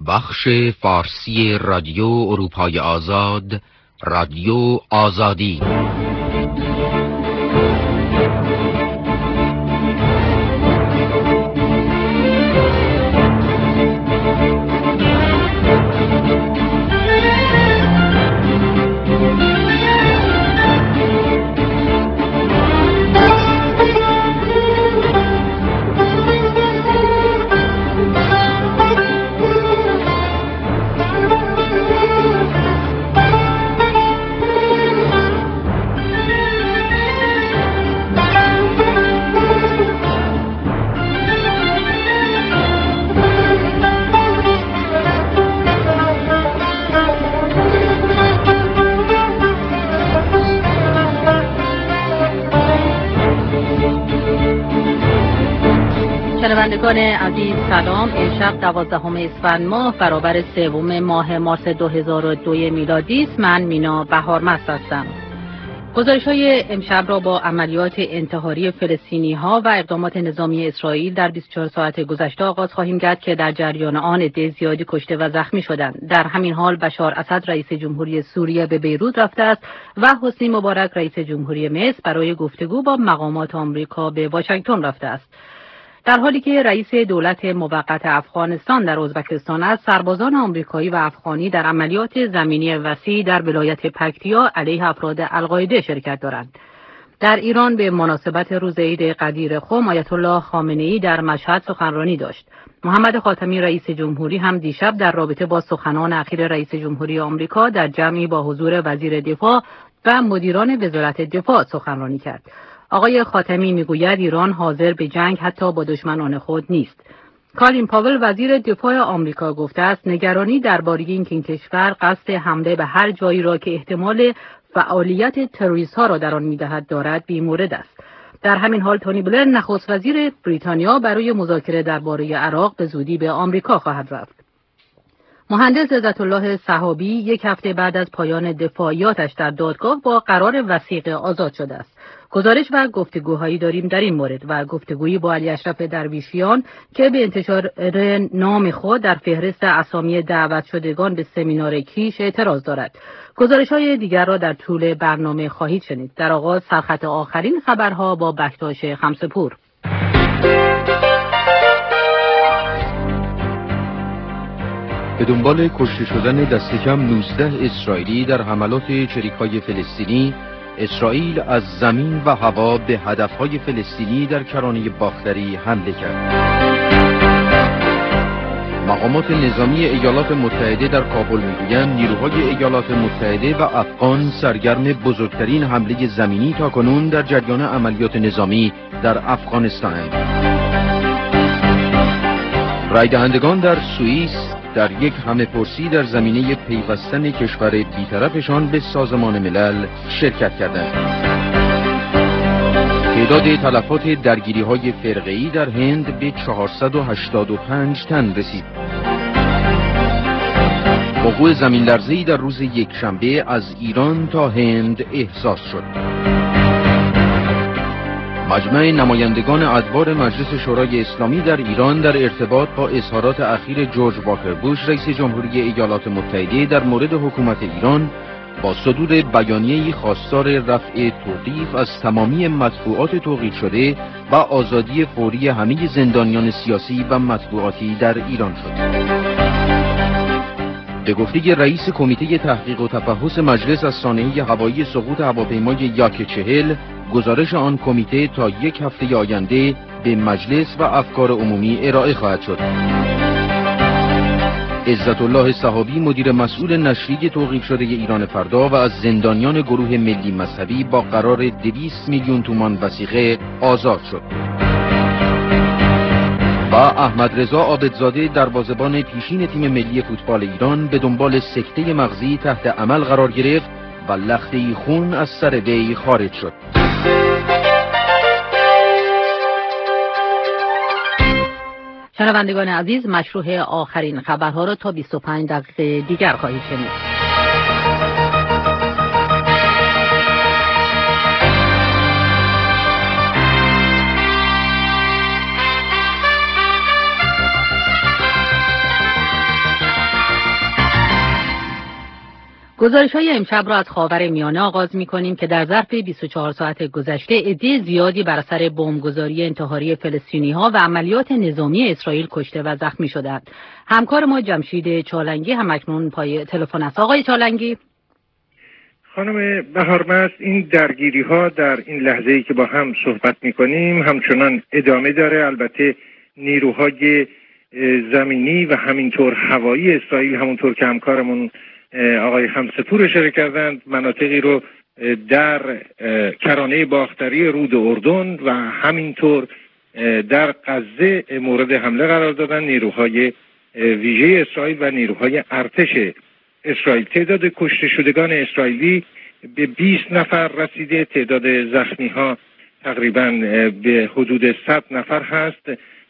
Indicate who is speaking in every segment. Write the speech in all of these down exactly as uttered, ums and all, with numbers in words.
Speaker 1: بخش فارسی رادیو اروپای آزاد، رادیو آزادی.
Speaker 2: شنوندگان عزیز سلام. امشب دوازدهم اسفند ماه برابر سوم ماه مارس دو هزار و دو میلادی است. من مینا بهارمست هستم. گزارش‌های امشب را با عملیات انتحاری فلسطینی‌ها و اقدامات نظامی اسرائیل در بیست و چهار ساعت گذشته آغاز خواهیم کرد که در جریان آن عده زیادی کشته و زخمی شدند. در همین حال بشار اسد رئیس جمهوری سوریه به بیروت رفته است و حسنی مبارک رئیس جمهوری مصر برای گفتگو با مقامات آمریکا به واشنگتن رفته است. در حالی که رئیس دولت موقت افغانستان در ازبکستان است، سربازان آمریکایی و افغانی در عملیات زمینی وسیع در ولایت پکتیا علیه افراد القاعده شرکت دارند. در ایران به مناسبت روز عید قدیر خم آیت الله خامنه‌ای در مشهد سخنرانی داشت. محمد خاتمی رئیس جمهوری هم دیشب در رابطه با سخنان اخیر رئیس جمهوری آمریکا در جمعی با حضور وزیر دفاع و مدیران وزارت دفاع سخنرانی کرد. آقای خاتمی میگوید ایران حاضر به جنگ حتی با دشمنان خود نیست. کالین پاول وزیر دفاع آمریکا گفته است نگرانی درباره اینکه این کشور قصد حمله به هر جایی را که احتمال فعالیت تروریست‌ها را در آن می‌دهد دارد بی‌مورد است. در همین حال تونی بلر نخست وزیر بریتانیا برای مذاکره درباره عراق به زودی به آمریکا خواهد رفت. مهندس عزت الله صحابی یک هفته بعد از پایان دفاعیاتش در دادگاه با قرار وثیقه آزاد شده است. گزارش و گفتگوهایی داریم در این مورد و گفتگویی با علی اشرف درویشیان که به انتشار نام خود در فهرست اسامی دعوت شدگان به سمینار کیش اعتراض دارد. گزارش‌های دیگر را در طول برنامه خواهید شنید. در آغاز سرخط آخرین خبرها با بکتاش خمسه‌پور.
Speaker 1: به دنبال کشته شدن دست کم نوزده اسرائیلی در حملات چریک‌های فلسطینی، اسرائیل از زمین و هوا به هدفهای فلسطینی در کرانه باختری حمله کرد. مقامات نظامی ایالات متحده در کابل میگویند نیروهای ایالات متحده و افغان سرگرم بزرگترین حمله زمینی تاکنون در جریان عملیات نظامی در افغانستانند. رای دهندگان در سوئیس در یک همه‌پرسی در زمینه پیوستن کشور بی‌طرفشان به سازمان ملل شرکت کردند. تعداد تلفات درگیری‌های فرقه‌ای در هند به چهارصد و هشتاد و پنج تن رسید. وقوع زمین‌لرزه‌ای در روز یکشنبه از ایران تا هند احساس شد. مجمع نمایندگان ادوار مجلس شورای اسلامی در ایران در ارتباط با اظهارات اخیر جورج واکر بوش رئیس جمهوری ایالات متحده در مورد حکومت ایران با صدور بیانیه‌ای خواستار رفع توقیف از تمامی مطبوعات توقیف شده و آزادی فوری همه زندانیان سیاسی و مطبوعاتی در ایران شد. به گفته رئیس کمیته تحقیق و تفحص مجلس از سانحه هوایی سقوط هواپیمای یاک چهل، گزارش آن کمیته تا یک هفته آینده به مجلس و افکار عمومی ارائه خواهد شد. عزت الله صحابی مدیر مسئول نشریه توقیف شده ایران فردا و از زندانیان گروه ملی مذهبی با قرار دویست میلیون تومان وثیقه آزاد شد. و احمد رضا عابدزاده دروازه‌بان پیشین تیم ملی فوتبال ایران به دنبال سکته مغزی تحت عمل قرار گرفت و لخته‌ای خون از سر وی خارج شد.
Speaker 2: شنوندگان عزیز، مشروع آخرین خبرها را تا بیست و پنج دقیقه دیگر خواهید شنید. گزارش‌های امشب را از خاورمیانه آغاز می‌کنیم که در ظرف بیست و چهار ساعت گذشته عده زیادی بر اثر بمبگذاری انتحاری فلسطینی‌ها و عملیات نظامی اسرائیل کشته و زخمی شدند. همکار ما جمشید چالنگی هم اکنون پای تلفن است. آقای چالنگی.
Speaker 3: خانم بهارمست، این درگیری‌ها در این لحظه‌ای که با هم صحبت می‌کنیم همچنان ادامه داره. البته نیروهای زمینی و همینطور هوایی اسرائیل، همونطور که همکارمون آقای همسپور اشاره کردند، مناطقی رو در کرانه باختری رود اردن و همینطور در غزه مورد حمله قرار دادن. نیروهای ویژه اسرائیل و نیروهای ارتش اسرائیل. تعداد کشته شدگان اسرائیلی به بیست نفر رسیده، تعداد زخمی ها تقریبا به حدود صد نفر هست.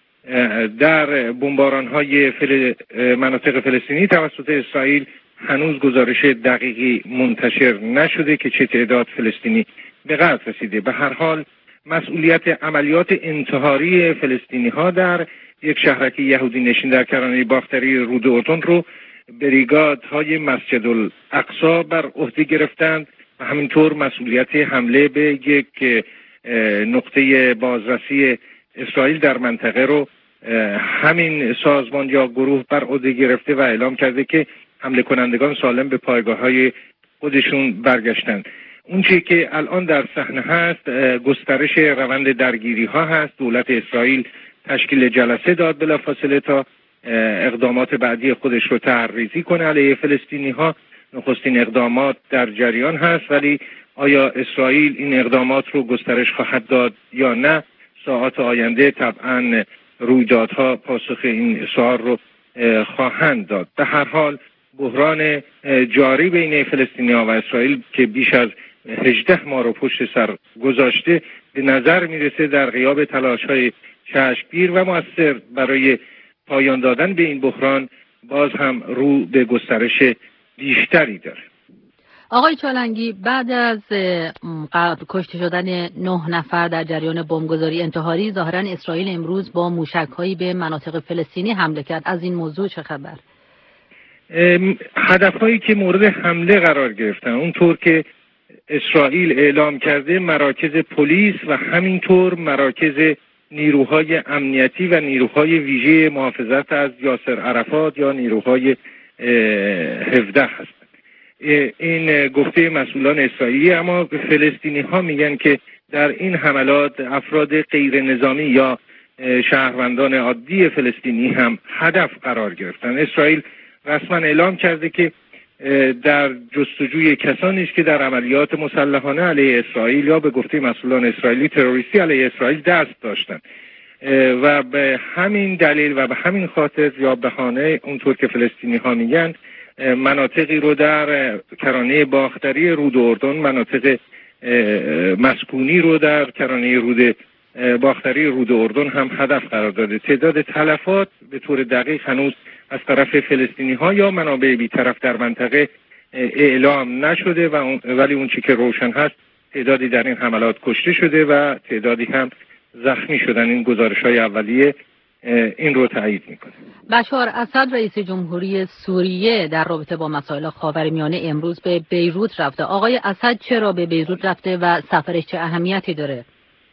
Speaker 3: در بمباران های فل... مناطق فلسطینی توسط اسرائیل هنوز گزارش دقیقی منتشر نشده که چه تعداد فلسطینی به قتل رسیده. به هر حال مسئولیت عملیات انتحاری فلسطینی ها در یک شهرک یهودی نشین در کرانه باختری رود اردن رو بریگادهای مسجد الاقصی بر عهده گرفتند و همینطور مسئولیت حمله به یک نقطه بازرسی اسرائیل در منطقه رو همین سازمان یا گروه بر عهده گرفته و اعلام کرده که حمله کنندگان سالم به پایگاه‌های خودشون برگشتند. اون چیزی که الان در صحنه هست گسترش روند درگیری ها هست. دولت اسرائیل تشکیل جلسه داد بلافاصله تا اقدامات بعدی خودش رو طرح‌ریزی کنه علیه فلسطینی ها. نخستین اقدامات در جریان هست، ولی آیا اسرائیل این اقدامات رو گسترش خواهد داد یا نه؟ ساعات آینده طبعاً رویدادها پاسخ این سوال رو خواهند داد. به هر حال بحران جاری بین فلسطینی‌ها و اسرائیل که بیش از هجده ماه رو پشت سر گذاشته به نظر میرسه در غیاب تلاش‌های چشمگیر و مؤثر برای پایان دادن به این بحران باز هم رو به گسترش بیشتری داره.
Speaker 2: آقای چالنگی، بعد از قبل کشته شدن نه نفر در جریان بمبگذاری انتحاری، ظاهراً اسرائیل امروز با موشک‌هایی به مناطق فلسطینی حمله کرد. از این موضوع چه خبر؟
Speaker 3: هدف‌هایی که مورد حمله قرار گرفتن اونطور که اسرائیل اعلام کرده مراکز پلیس و همینطور مراکز نیروهای امنیتی و نیروهای ویژه محافظت از یاسر عرفات یا نیروهای هفده هستند. این گفته مسئولان اسرائیلی، اما فلسطینی ها میگن که در این حملات افراد غیر نظامی یا شهروندان عادی فلسطینی هم هدف قرار گرفتن. اسرائیل رسما اعلام کرده که در جستجوی کسانی است که در عملیات مسلحانه علیه اسرائیل یا به گفته مسئولان اسرائیلی تروریستی علیه اسرائیل دست داشتند و به همین دلیل و به همین خاطر یا بهانه اونطور که فلسطینی ها میگن مناطقی رو در کرانه باختری رود اردن، مناطق مسکونی رو در کرانه رود باختری رود اردن هم هدف قرار داده. تعداد تلفات به طور دقیق هنوز از طرف فلسطینی ها یا منابع بی‌طرف در منطقه اعلام نشده و ولی اون چی که روشن هست تعدادی در این حملات کشته شده و تعدادی هم زخمی شدن. این گزارش‌های اولیه این رو تایید میکنه.
Speaker 2: بشار اسد رئیس جمهوری سوریه در رابطه با مسائل خاورمیانه امروز به بیروت رفته. آقای اسد چرا به بیروت رفته و سفرش چه اهمیتی داره؟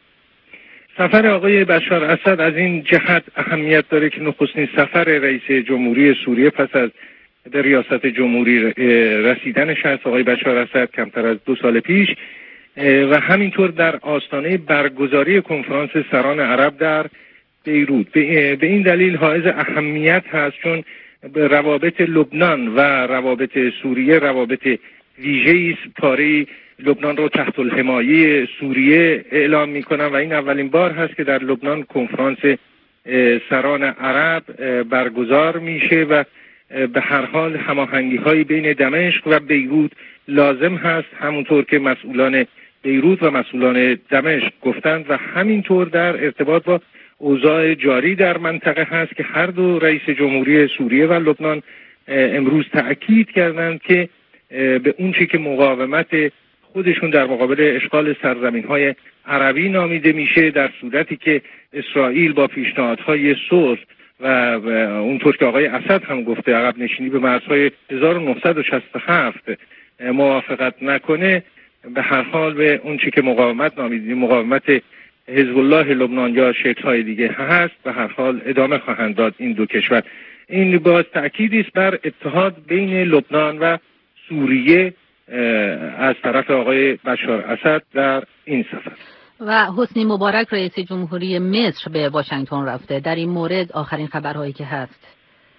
Speaker 3: سفر آقای بشار اسد از این جهت اهمیت داره که نخستین سفر رئیس جمهوری سوریه پس از به ریاست جمهوری رسیدنش هست. آقای بشار اسد کمتر از دو سال پیش و همینطور در آستانه برگزاری کنفرانس سران عرب در بیروت. به این دلیل حائز اهمیت هست چون روابط لبنان و روابط سوریه روابط ویژه‌ای است. پاره لبنان رو تحت الحمایه سوریه اعلام می‌کنن و این اولین بار هست که در لبنان کنفرانس سران عرب برگزار میشه و به هر حال هماهنگی‌های بین دمشق و بیروت لازم هست، همونطور که مسئولان بیروت و مسئولان دمشق گفتند و همینطور در ارتباط با اوضاع جاری در منطقه هست که هر دو رئیس جمهوری سوریه و لبنان امروز تأکید کردند که به اون چی که مقاومت خودشون در مقابل اشغال سرزمین‌های عربی نامیده میشه، در صورتی که اسرائیل با پیشنهادهای صلح و اونطور که آقای اسد هم گفته عقب نشینی به مرزهای هزار و نهصد و شصت و هفت موافقت نکنه، به هر حال به اون چی که مقاومت نامیدیم مقاومت حزب الله لبنان یا شکل‌های دیگه هست به هر حال ادامه خواهند داد این دو کشور. این باز تأکیدی است بر اتحاد بین لبنان و سوریه از طرف آقای بشار اسد در این سفر.
Speaker 2: و حسنی مبارک رئیس جمهوری مصر به واشنگتن رفته. در این مورد آخرین خبرهایی که هست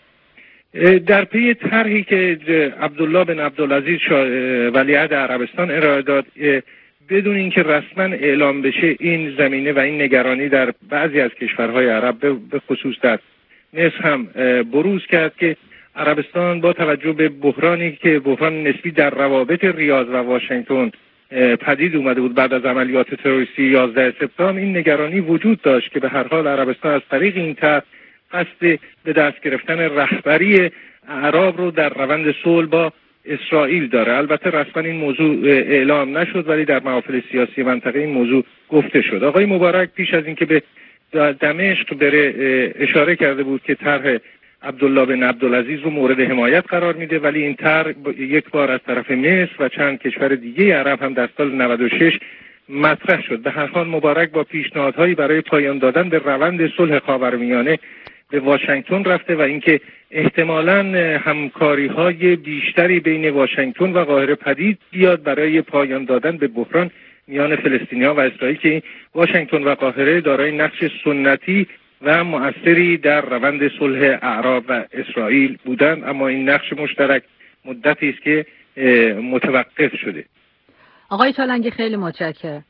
Speaker 3: در پی طرحی که عبدالله بن عبدالعزیز ولیعهد عربستان ارائه داد، بدون اینکه رسما اعلام بشه، این زمینه و این نگرانی در بعضی از کشورهای عرب به خصوص در مصر هم بروز کرد که عربستان با توجه به بحرانی که بحران نسبی در روابط ریاض و واشنگتن پدید اومده بود بعد از عملیات تروریستی یازده سپتامبر، این نگرانی وجود داشت که به هر حال عربستان از طریق این طرح قصد به دست گرفتن رهبری اعراب رو در روند صلح با اسرائیل داره. البته رسما این موضوع اعلام نشد، ولی در محافل سیاسی منطقه این موضوع گفته شد. آقای مبارک پیش از اینکه به دمشق بره اشاره کرده بود که طرح عبدالله بن عبدالعزیز رو مورد حمایت قرار میده، ولی این طرح یک بار از طرف مصر و چند کشور دیگه عرب هم در سال نود و شش مطرح شد. به هر حال مبارک با پیشنهادهایی برای پایان دادن به روند صلح خاورمیانه به واشنگتن رفته و اینکه احتمالاً همکاری‌های بیشتری بین واشنگتن و قاهره پدید بیاد برای پایان دادن به بحران میان فلسطینی‌ها و اسرائیل که واشنگتن و قاهره دارای نقش سنتی و مؤثری در روند صلح اعراب و اسرائیل بودند، اما این نقش مشترک مدتی است که متوقف شده.
Speaker 2: آقای چالنگی خیلی متشکرم.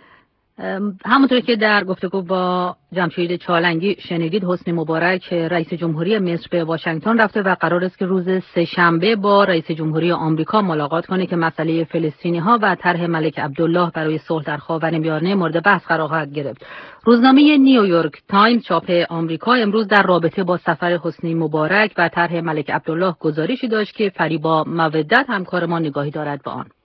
Speaker 2: همونطور که در گفتگو با جمشید چالنگی شنیدید، حسنی مبارک رئیس جمهوری مصر به واشنگتن رفته و قرار است که روز سه‌شنبه با رئیس جمهوری آمریکا ملاقات کنه که مسئله فلسطینی ها و طرح ملک عبدالله برای صلح در خاورمیانه مورد بحث قرار خواهد گرفت. روزنامه نیویورک تایمز چاپ آمریکا امروز در رابطه با سفر حسنی مبارک و طرح ملک عبدالله گزارشی داشت که فریبا مودت همکار ما نگاهی دارد به آن.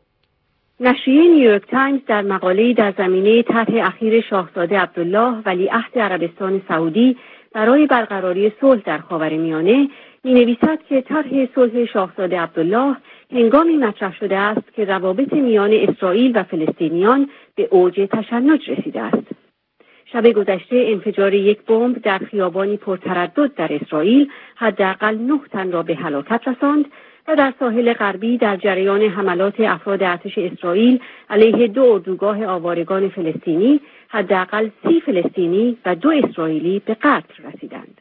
Speaker 4: نشریه نیویورک تایمز در مقاله‌ای در زمینه طرح اخیر شاهزاده عبدالله ولیعهد عربستان سعودی برای برقراری صلح در خاورمیانه می‌نویسد که طرح صلح شاهزاده عبدالله هنگامی مطرح شده است که روابط میان اسرائیل و فلسطینیان به اوج تشنج رسیده است. شب گذشته انفجار یک بمب در خیابانی پرتردد در اسرائیل حداقل نه تن را به هلاکت رساند و در ساحل غربی در جریان حملات افراد ارتش اسرائیل علیه دو اردوگاه آوارگان فلسطینی حداقل سی فلسطینی و دو اسرائیلی به قتل رسیدند.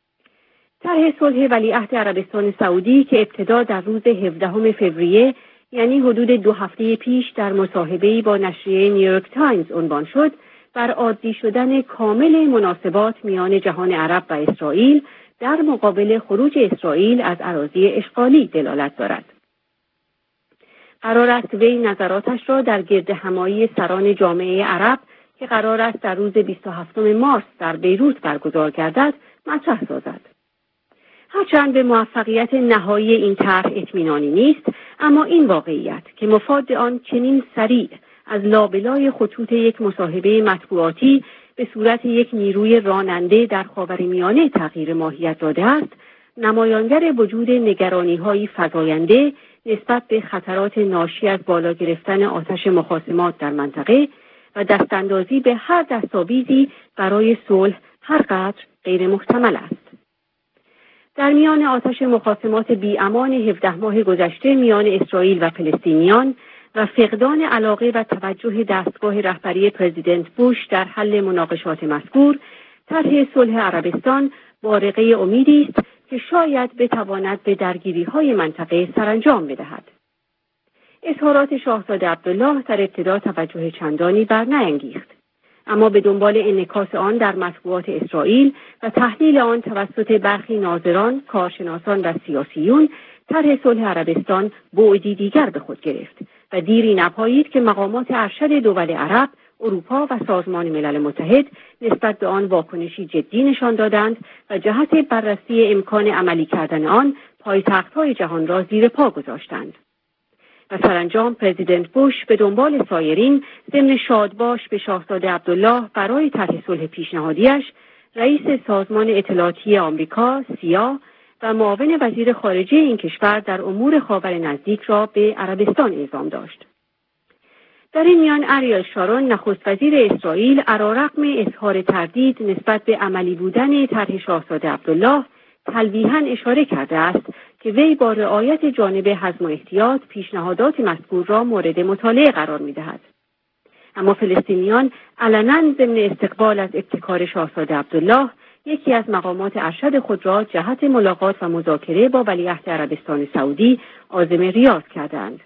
Speaker 4: طرح صلح ولیعهد عربستان سعودی که ابتدا در روز هفدهم فوریه یعنی حدود دو هفته پیش در مصاحبه‌ای با نشریه نیویورک تایمز عنوان شد، بر عادی شدن کامل مناسبات میان جهان عرب و اسرائیل در مقابل خروج اسرائیل از اراضی اشغالی دلالت دارد. قرار است وی نظراتش را در گرد همایی سران جامعه عرب که قرار است در روز بیست و هفتم مارس در بیروت برگزار گردد مطرح سازد. هرچند به موفقیت نهایی این طرح اطمینانی نیست، اما این واقعیت که مفاد آن چنین سریع از لابلای خطوط یک مصاحبه مطبوعاتی به صورت یک نیروی راننده در خاورمیانه تغییر ماهیت داده است، نمایانگر وجود نگرانی‌های فزاینده نسبت به خطرات ناشی از بالا گرفتن آتش مخاصمات در منطقه و دستاندازی به هر دستاویزی برای صلح هر قدر غیر محتمل است. در میان آتش مخاصمات بی‌امان هفده ماه گذشته میان اسرائیل و فلسطینیان و فقدان علاقه و توجه دستگاه رهبری پرزیدنت بوش در حل مناقشات مذکور، طرح صلح عربستان بارقه امیدی است که شاید بتواند به درگیری‌های منطقه سرانجام بدهد. اظهارات شاهزاده عبدالله در ابتدا توجه چندانی برنیانگیخت، اما به دنبال انعکاس آن در مطبوعات اسرائیل و تحلیل آن توسط برخی ناظران، کارشناسان و سیاسیون، طرح صلح عربستان بعدی دیگر به خود گرفت و دیری نپایید که مقامات ارشد دول عرب، اروپا و سازمان ملل متحد نسبت به آن واکنشی جدی نشان دادند و جهت بررسی امکان عملی کردن آن پایتخت‌های جهان را زیر پا گذاشتند. و سرانجام پرزیدنت بوش به دنبال سایرین ضمن شادباش به شاهزاده عبدالله برای طرح صلح پیشنهادیش، رئیس سازمان اطلاعاتی آمریکا سیا و معاون وزیر خارجه این کشور در امور خاور نزدیک را به عربستان اعزام داشت. در این میان اریل شارون نخست وزیر اسرائیل علیرغم اظهار تردید نسبت به عملی بودن طرح شاهزاده عبدالله تلویحاً اشاره کرده است که وی با رعایت جانب حزم و احتیاط پیشنهادات مذکور را مورد مطالعه قرار می‌دهد. اما فلسطینیان علناً ضمن استقبال از ابتکار شاهزاده عبدالله یکی از مقامات ارشد خود را جهت ملاقات و مذاکره با ولیعهد عربستان سعودی عازم ریاض کردند.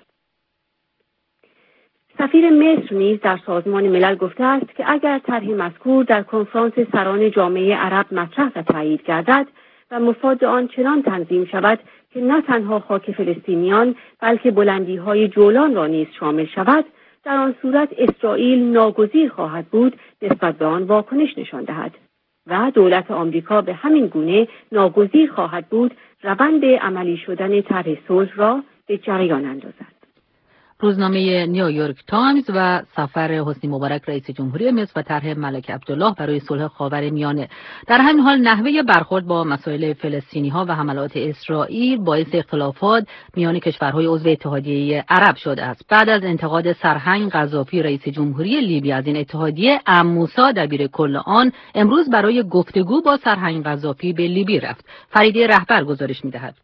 Speaker 4: سفیر مصر نیز در سازمان ملل گفته است که اگر طرح مذکور در کنفرانس سران جامعه عرب مطرح و تایید گردد و مفاد آن چنان تنظیم شود که نه تنها خاک فلسطینیان بلکه بلندی‌های جولان را نیز شامل شود، در آن صورت اسرائیل ناگزیر خواهد بود نسبت به آن واکنش نشان دهد و دولت آمریکا به همین گونه ناگزیر خواهد بود روند عملی شدن طرح صلح را به جریان اندازد.
Speaker 2: روزنامه نیویورک تایمز و سفر حسنی مبارک رئیس جمهوری مصر و طرح ملک عبدالله برای صلح خاورمیانه. در همین حال نحوه برخورد با مسائل فلسطینی‌ها و حملات اسرائیل باعث اختلافات میان کشورهای عضو اتحادیه عرب شده است. بعد از انتقاد سرهنگ قذافی رئیس جمهوری لیبی از این اتحادیه، ام موسی دبیر کل آن امروز برای گفتگو با سرهنگ قذافی به لیبی رفت. فریده رهبر گزارش می‌دهد.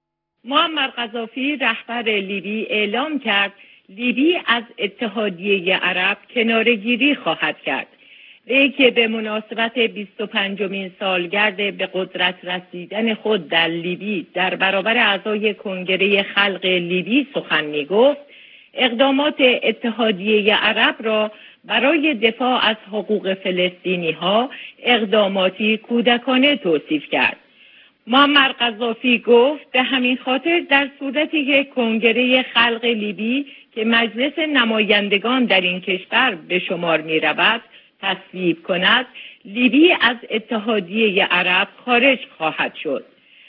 Speaker 5: معمر قذافی رهبر لیبی اعلام کرد لیبی از اتحادیه عرب کناره‌گیری خواهد کرد. وی که به مناسبت بیست و پنجمین سالگرد به قدرت رسیدن خود در لیبی در برابر اعضای کنگره خلق لیبی سخن می‌گفت، اقدامات اتحادیه عرب را برای دفاع از حقوق فلسطینی‌ها اقداماتی کودکانه توصیف کرد. معمر قذافی گفت به همین خاطر در صورتی که کنگره خلق لیبی که مجلس نمایندگان در این کشور به شمار می رود تصویب کند، لیبی از اتحادیه عرب خارج خواهد شد.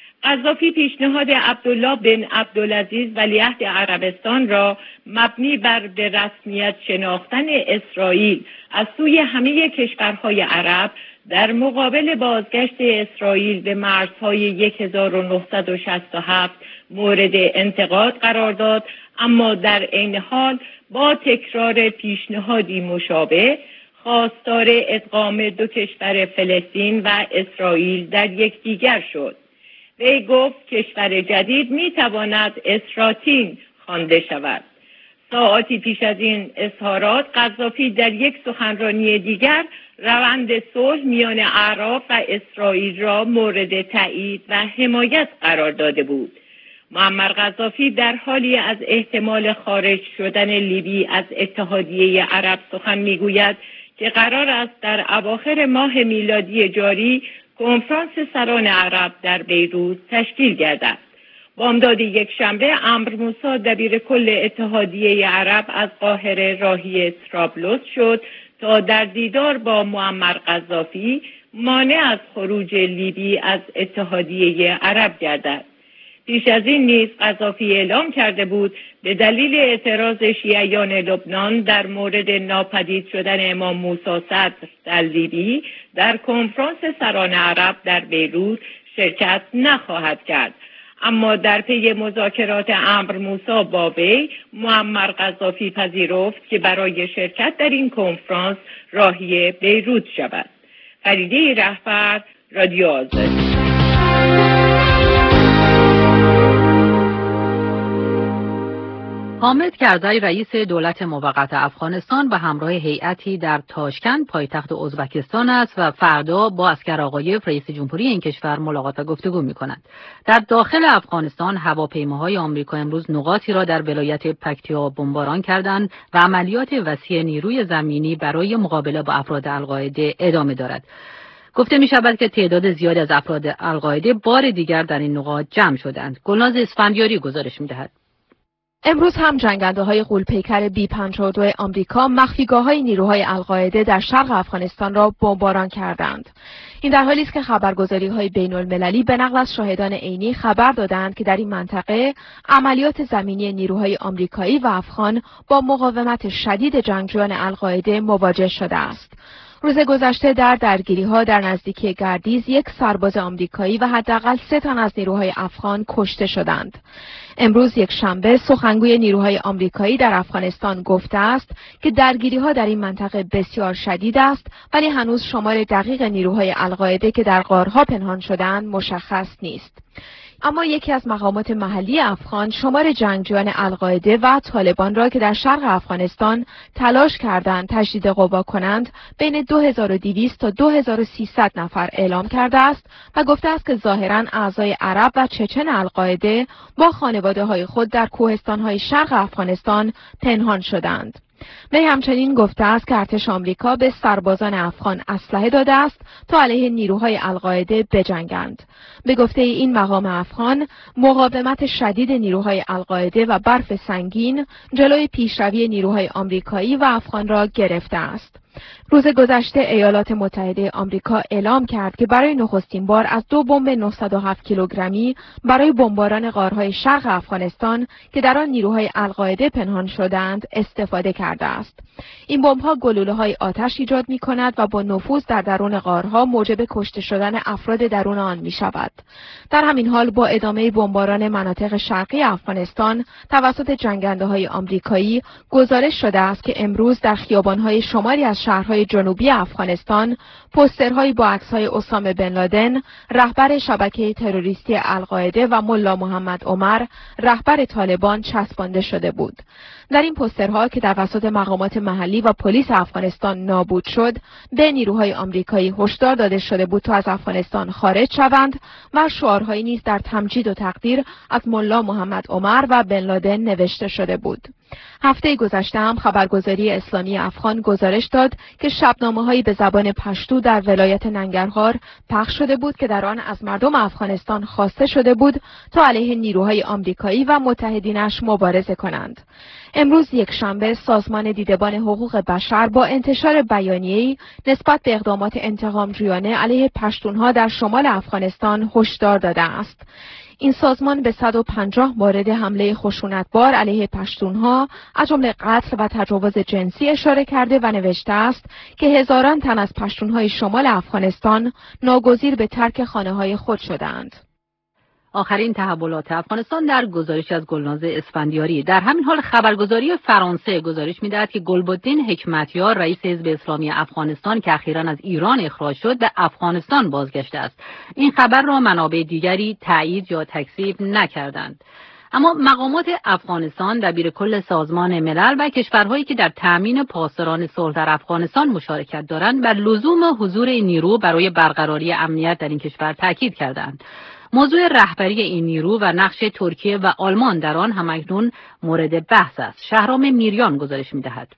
Speaker 5: قذافی پیشنهاد عبدالله بن عبدالعزیز ولیعهد عربستان را مبنی بر به رسمیت شناختن اسرائیل از سوی همه کشورهای عرب در مقابل بازگشت اسرائیل به مرزهای هزار و نهصد و شصت و هفت مورد انتقاد قرار داد، اما در عین حال با تکرار پیشنهادی مشابه خواستار ادغام دو کشور فلسطین و اسرائیل در یکدیگر شد. وی گفت کشور جدید می تواند اسراتین خوانده شود. ساعاتی پیش از این اظهارات قذافی در یک سخنرانی دیگر روند صلح میان اعراب و اسرائیل را مورد تایید و حمایت قرار داده بود. معمر قذافی در حالی از احتمال خارج شدن لیبی از اتحادیه عرب سخن میگوید که قرار است در اواخر ماه میلادی جاری کنفرانس سران عرب در بیروت تشکیل گردد. بامداد یک شنبه عمرو موسی دبیر کل اتحادیه عرب از قاهره راهی طرابلس شد تا در دیدار با معمر قذافی مانع از خروج لیبی از اتحادیه عرب گردد. پیش از این نیز قذافی اعلام کرده بود به دلیل اعتراض شیعیان لبنان در مورد ناپدید شدن امام موسی صدر در لیبی در کنفرانس سران عرب در بیروت شرکت نخواهد کرد. اما در پی مذاکرات عمرو موسی با وی، معمر قذافی پذیرفت که برای شرکت در این کنفرانس راهی بیروت شود. فریده رهبر، رادیو آزادی.
Speaker 2: حامد کرزی رئیس دولت موقت افغانستان به همراه هیئتی در تاشکند پایتخت ازبکستان است و فردا با اسکر آقایف رئیس جمهوری این کشور ملاقات و گفتگو می‌کنند. در داخل افغانستان هواپیماهای آمریکا امروز نقاطی را در ولایت پکتیا بمباران کردند و عملیات وسیع نیروی زمینی برای مقابله با افراد القاعده ادامه دارد. گفته می شود که تعداد زیادی از افراد القاعده بار دیگر در این نقاط جمع شدند. گلناز اسفندیاری گزارش می‌دهد.
Speaker 6: امروز هم جنگنده‌های غول‌پیکر بی پنجاه و دو آمریکا مخفیگاه‌های نیروهای القاعده در شرق افغانستان را بمباران کردند. این در حالی است که خبرگزاری‌های بین‌المللی به نقل از شاهدان عینی خبر دادند که در این منطقه عملیات زمینی نیروهای آمریکایی و افغان با مقاومت شدید جنگجویان القاعده مواجه شده است. روز گذشته در درگیری‌ها در نزدیکی گردیز یک سرباز آمریکایی و حداقل سه تن از نیروهای افغان کشته شدند. امروز یک شنبه سخنگوی نیروهای آمریکایی در افغانستان گفته است که درگیری‌ها در این منطقه بسیار شدید است، ولی هنوز شمار دقیق نیروهای القاعده که در غارها پنهان شده‌اند مشخص نیست. اما یکی از مقامات محلی افغان شمار جنگجویان القاعده و طالبان را که در شرق افغانستان تلاش کردند تجدید قوا کنند بین دو هزار و دویست تا دو هزار و سیصد نفر اعلام کرده است و گفته است که ظاهراً اعضای عرب و چچن القاعده با خانواده‌های خود در کوهستان‌های شرق افغانستان پنهان شدند. وی همچنین گفته است که ارتش آمریکا به سربازان افغان اسلحه داده است تا علیه نیروهای القاعده بجنگند. به گفته این مقام افغان، مقاومت شدید نیروهای القاعده و برف سنگین جلوی پیشروی نیروهای آمریکایی و افغان را گرفته است. روز گذشته ایالات متحده آمریکا اعلام کرد که برای نخستین بار از دو بمب نهصد و هفت کیلوگرمی برای بمباران غارهای شرق افغانستان که در آن نیروهای القاعده پنهان شدند استفاده کرده است. این بمب‌ها گلوله‌های آتش ایجاد می‌کند و با نفوذ در درون غارها موجب کشته شدن افراد درون آن می‌شود. در همین حال با ادامه بمباران مناطق شرقی افغانستان توسط جنگنده‌های آمریکایی گزارش شده است که امروز در خیابان‌های شماری از شهرهای جنوبی افغانستان پوسترهایی با عکس‌های اسامه بن لادن، رهبر شبکه تروریستی القاعده و ملا محمد عمر، رهبر طالبان چسبانده شده بود. در این پوسترها که توسط مقامات محلی و پلیس افغانستان نابود شد، به نیروهای آمریکایی هشدار داده شده بود تا از افغانستان خارج شوند و شعارهایی نیز در تمجید و تقدیر از ملا محمد عمر و بن لادن نوشته شده بود. هفته گذشته هم خبرگزاری اسلامی افغان گزارش داد که شبنامه‌هایی به زبان پشتو در ولایت ننگرهار پخش شده بود که در آن از مردم افغانستان خواسته شده بود تا علیه نیروهای آمریکایی و متحدینش مبارزه کنند. امروز یک شنبه سازمان دیدبان حقوق بشر با انتشار بیانیه‌ای نسبت به اقدامات انتقامجویانه علیه پشتونها در شمال افغانستان هشدار داده است. این سازمان به صد و پنجاه مورد حمله خشونتبار علیه پشتونها از جمله قتل و تجاوز جنسی اشاره کرده و نوشته است که هزاران تن از پشتونهای شمال افغانستان ناگزیر به ترک خانه‌های خود شدند.
Speaker 2: آخرین تحولات افغانستان در گزارش از گلناز اسفندیاری. در همین حال خبرگزاری فرانسه گزارش می‌دهد که گلبدین حکمتیار رئیس حزب اسلامی افغانستان که اخیراً از ایران اخراج شد به افغانستان بازگشته است. این خبر را منابع دیگری تایید یا تکذیب نکردند. اما مقامات افغانستان دبیر کل سازمان ملل و کشورهایی که در تأمین پاسداران صلح در افغانستان مشارکت دارند بر لزوم حضور این نیرو برای برقراری امنیت در این کشور تاکید کردند. موضوع رهبری این نیرو و نقش ترکیه و آلمان در آن همکنون مورد بحث است. شهرام میریان گزارش می‌دهد.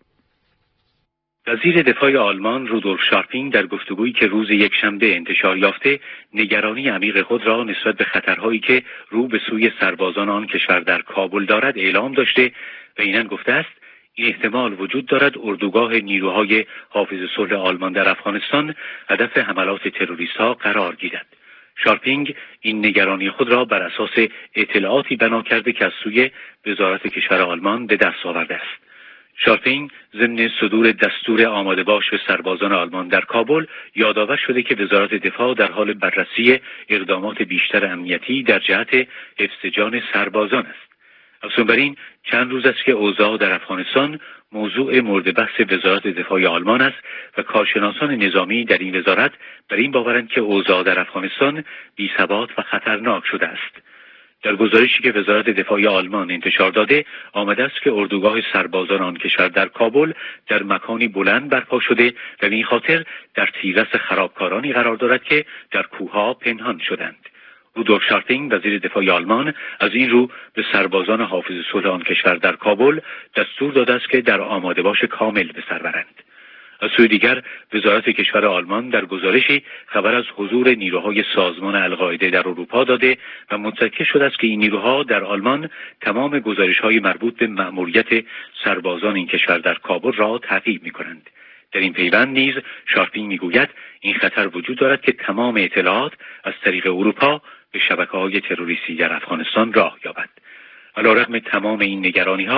Speaker 7: وزیر دفاع آلمان رودولف شارپینگ در گفتگویی که روز یکشنبه انتشار یافته نگرانی عمیق خود را نسبت به خطرهایی که رو به سوی سربازان آن کشور در کابل دارد اعلام داشته و اینن گفته است این احتمال وجود دارد اردوگاه نیروهای حافظ صلح آلمان در افغانستان هدف حملات تروریست‌ها قرار گیرد. شارپینگ این نگرانی خود را بر اساس اطلاعاتی بنا کرده که از سوی وزارت کشور آلمان به دست آورده است. شارپینگ ضمن صدور دستور آماده باش به سربازان آلمان در کابل یادآور شده که وزارت دفاع در حال بررسی اقدامات بیشتر امنیتی در جهت حفظ جان سربازان است. افزون بر این چند روز است که اوضاع در افغانستان موضوع مورد بحث وزارت دفاع آلمان است و کارشناسان نظامی در این وزارت بر این باورند که اوضاع در افغانستان بی‌ثبات و خطرناک شده است. در گزارشی که وزارت دفاع آلمان انتشار داده آمده است که اردوگاه سربازان آن کشور در کابل در مکانی بلند برپا شده و به این خاطر در تیررس خرابکارانی قرار دارد که در کوه‌ها پنهان شدند. رودولف شارپینگ وزیر دفاع آلمان از این رو به سربازان حافظ صلح آن کشور در کابل دستور داده است که در آماده باش کامل به سر برند. از سوی دیگر وزارت کشور آلمان در گزارشی خبر از حضور نیروهای سازمان القاعده در اروپا داده و متذکر شده است که این نیروها در آلمان تمام گزارش‌های مربوط به مأموریت سربازان این کشور در کابل را تعقیب می‌کنند. در این پیوند نیز شارپینگ می‌گوید این خطر وجود دارد که تمام اطلاعات از طریق اروپا به شبکه‌های تروریستی در افغانستان راه یابد. علیرغم تمام این نگرانی‌ها،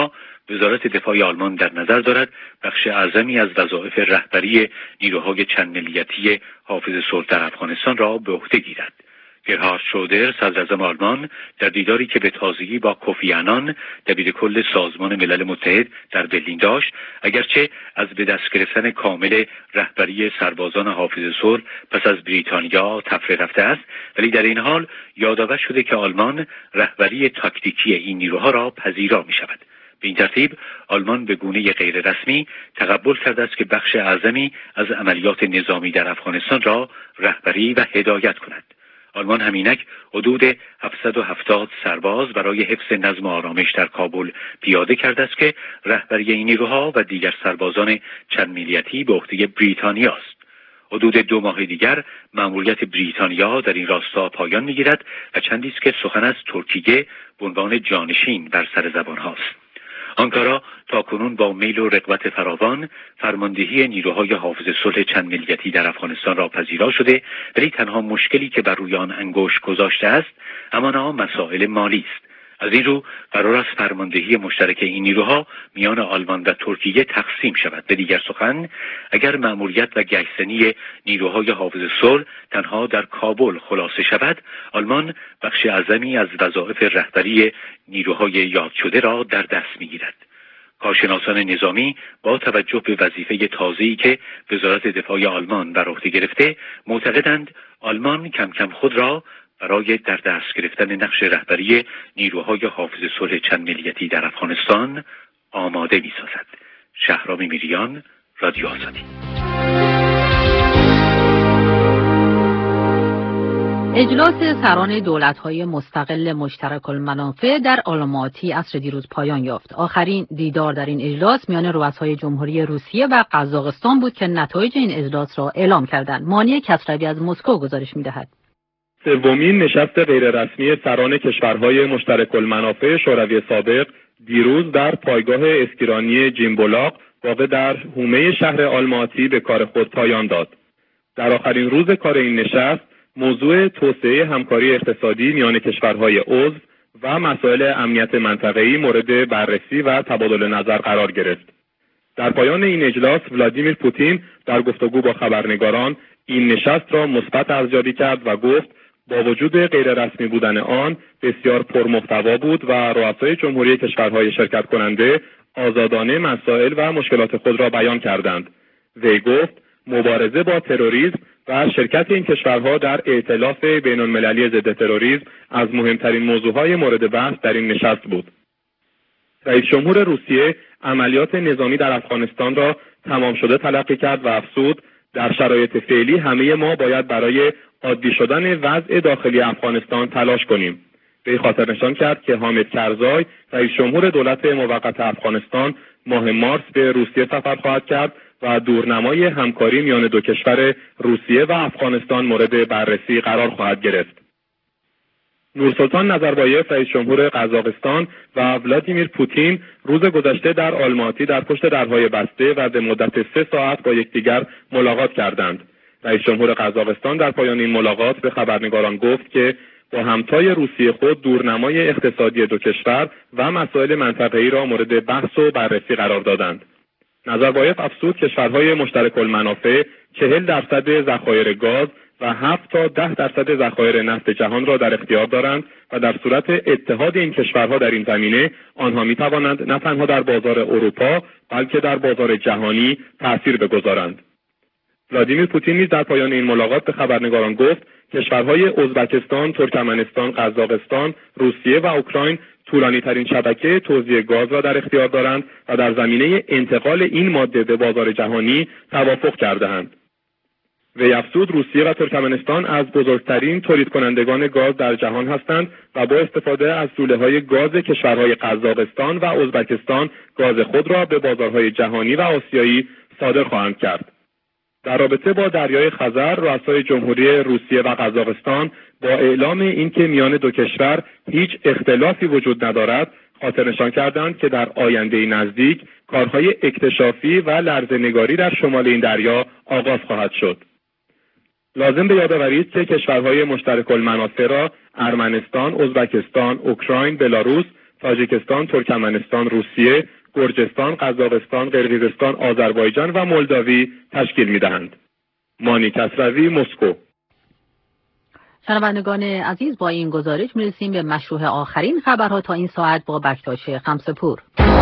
Speaker 7: وزارت دفاع آلمان در نظر دارد بخش اعظمی از وظایف رهبری نیروهای چند ملیتی حافظ صلح در افغانستان را به عهده گیرد. گرهارد شرودر صدراعظم آلمان در دیداری که به تازگی با کوفی عنان دبیرکل سازمان ملل متحد در برلین داشت، اگرچه از به دست گرفتن کامل رهبری سربازان حافظ صلح پس از بریتانیا تفره رفته است، ولی در این حال یادآور شده که آلمان رهبری تاکتیکی این نیروها را پذیرا می شود. به این ترتیب آلمان به گونه غیر رسمی تقبل کرده است که بخش اعظمی از عملیات نظامی در افغانستان را رهبری و هدایت کند. آلمان همینک حدود هفتصد و هفتاد سرباز برای حفظ نظم و آرامش در کابل پیاده کرده است که رهبری این نیروها و دیگر سربازان چند ملیتی به عهده بریتانیا است. حدود دو ماه دیگر مأموریت بریتانیا در این راستا پایان می‌گیرد و چندی است که سخن از ترکیه به عنوان جانشین بر سر زبان هاست. آنکارا تاکنون با میل و رغبت فراوان فرماندهی نیروهای حافظ صلح چند ملیتی در افغانستان را پذیرا شده، ولی تنها مشکلی که بر روی آن انگشت گذاشته است همانا مسائل مالی است. از این رو قرار است فرماندهی مشترک این نیروها میان آلمان و ترکیه تقسیم شود. به دیگر سخن، اگر مأموریت و گشتنی نیروهای حافظ صلح تنها در کابل خلاصه شود، آلمان بخش اعظمی از وظایف رهبری نیروهای یاد شده را در دست می‌گیرد. کارشناسان نظامی با توجه به وظیفه تازه‌ای که وزارت دفاع آلمان بر عهده گرفته، معتقدند آلمان کم کم خود را برای در دست گرفتن نقش رهبری نیروهای حافظ صلح چند ملیتی در افغانستان آماده می‌سازد. شهرام میریان، رادیو آزادی.
Speaker 2: اجلاس سران دولت‌های مستقل مشترک المنافع در آلماتی عصر دیروز پایان یافت. آخرین دیدار در این اجلاس میان رؤسای جمهوری روسیه و قزاقستان بود که نتایج این اجلاس را اعلام کردند. مانی کسروی از مسکو گزارش می‌دهد.
Speaker 8: سومین نشست غیررسمی سران کشورهای مشترک المنافع شوروی سابق دیروز در پایگاه اسکیرانی جیمبولاق واقع در حومه شهر آلماتی به کار خود پایان داد. در آخرین روز کار این نشست موضوع توسعه همکاری اقتصادی میان کشورهای عضو و مسائل امنیت منطقه‌ای مورد بررسی و تبادل نظر قرار گرفت. در پایان این اجلاس ولادیمیر پوتین در گفتگو با خبرنگاران این نشست را مثبت ارزیابی کرد و گفت با وجود غیر رسمی بودن آن بسیار پرمحتوا بود و رؤسای جمهوری کشورهای شرکت کننده آزادانه مسائل و مشکلات خود را بیان کردند. وی گفت مبارزه با تروریسم و شرکت این کشورها در ائتلاف بین‌المللی ضد تروریسم از مهمترین موضوعهای مورد بحث در این نشست بود. رئیس جمهور روسیه عملیات نظامی در افغانستان را تمام شده تلقی کرد و افزود در شرایط فعلی همه ما باید برای عادی شدن وضع داخلی افغانستان تلاش کنیم. به خاطر نشان کرد که حامد کرزای رئیس جمهور دولت موقت افغانستان ماه مارس به روسیه سفر خواهد کرد و دورنمای همکاری میان دو کشور روسیه و افغانستان مورد بررسی قرار خواهد گرفت. نورسلطان نظربایف رئیس جمهور قزاقستان و ولادیمیر پوتین روز گذشته در آلماتی در پشت درهای بسته و به مدت سه ساعت با یکدیگر ملاقات کردند. رئیس جمهور قزاقستان در پایان این ملاقات به خبرنگاران گفت که با همتای روسیه خود دورنمای اقتصادی دو کشور و مسائل منطقه‌ای را مورد بحث و بررسی قرار دادند. نظربایف افزود کشورهای مشترک المنافع چهل درصد ذخایر گاز و هفت تا ده درصد ذخایر نفت جهان را در اختیار دارند و در صورت اتحاد این کشورها در این زمینه آنها می توانند نه تنها در بازار اروپا بلکه در بازار جهانی تأثیر بگذارند. ولادیمیر پوتین نیز در پایان این ملاقات به خبرنگاران گفت کشورهای ازبکستان، ترکمنستان، قزاقستان، روسیه و اوکراین طولانی ترین شبکه توزیع گاز را در اختیار دارند و در زمینه انتقال این ماده به بازار جهانی توافق کرده‌اند. وی افزود روسیه و ترکمنستان از بزرگترین تولید کنندگان گاز در جهان هستند و با استفاده از لوله‌های گاز کشورهای قزاقستان و ازبکستان گاز خود را به بازارهای جهانی و آسیایی صادر خواهند کرد. در رابطه با دریای خزر، رؤسای جمهوری روسیه و قزاقستان با اعلام اینکه میان دو کشور هیچ اختلافی وجود ندارد، خاطر نشان کردند که در آینده نزدیک کارهای اکتشافی و لرزه‌نگاری در شمال این دریا آغاز خواهد شد. لازم به یادآوری است که کشورهای مشترک المنافع را ارمنستان، ازبکستان، اوکراین، بلاروس، تاجیکستان، ترکمنستان، روسیه، گرجستان، قزاقستان، قرقیزستان، آذربایجان و مولداوی تشکیل می‌دهند. مانی کسروی، مسکو.
Speaker 2: شنوندگان عزیز، با این گزارش میرسیم به مشروع آخرین خبرها تا این ساعت با بکتاش خمسه‌پور.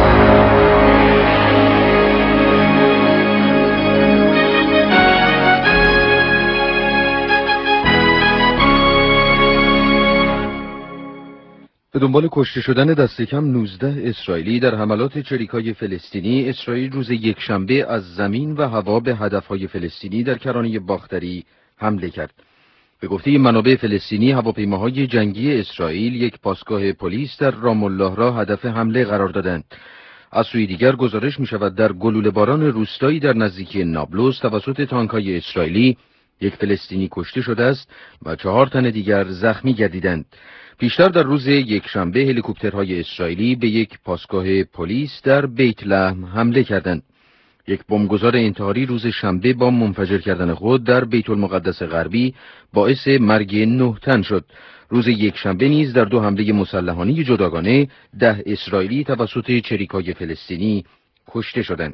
Speaker 1: به دنبال کشته شدن دست کم نوزده اسرائیلی در حملات چریکای فلسطینی، اسرائیل روز یکشنبه از زمین و هوا به هدفهای فلسطینی در کرانه باختری حمله کرد. به گفته منابع فلسطینی، هواپیماهای جنگی اسرائیل یک پاسگاه پلیس در رام الله را هدف حمله قرار دادند. از سوی دیگر گزارش می شود در گلوله باران روستایی در نزدیکی نابلس توسط تانک‌های اسرائیلی یک فلسطینی کشته شده است و چهار تن دیگر زخمی گردیدند. پیشتر در روز یکشنبه هلیکوپترهای اسرائیلی به یک پاسگاه پلیس در بیت لحم حمله کردند. یک بمبگذار انتحاری روز شنبه با منفجر کردن خود در بیت المقدس غربی باعث مرگ نه تن شد. روز یکشنبه نیز در دو حمله مسلحانه جداگانه ده اسرائیلی توسط چریکای فلسطینی کشته شدند.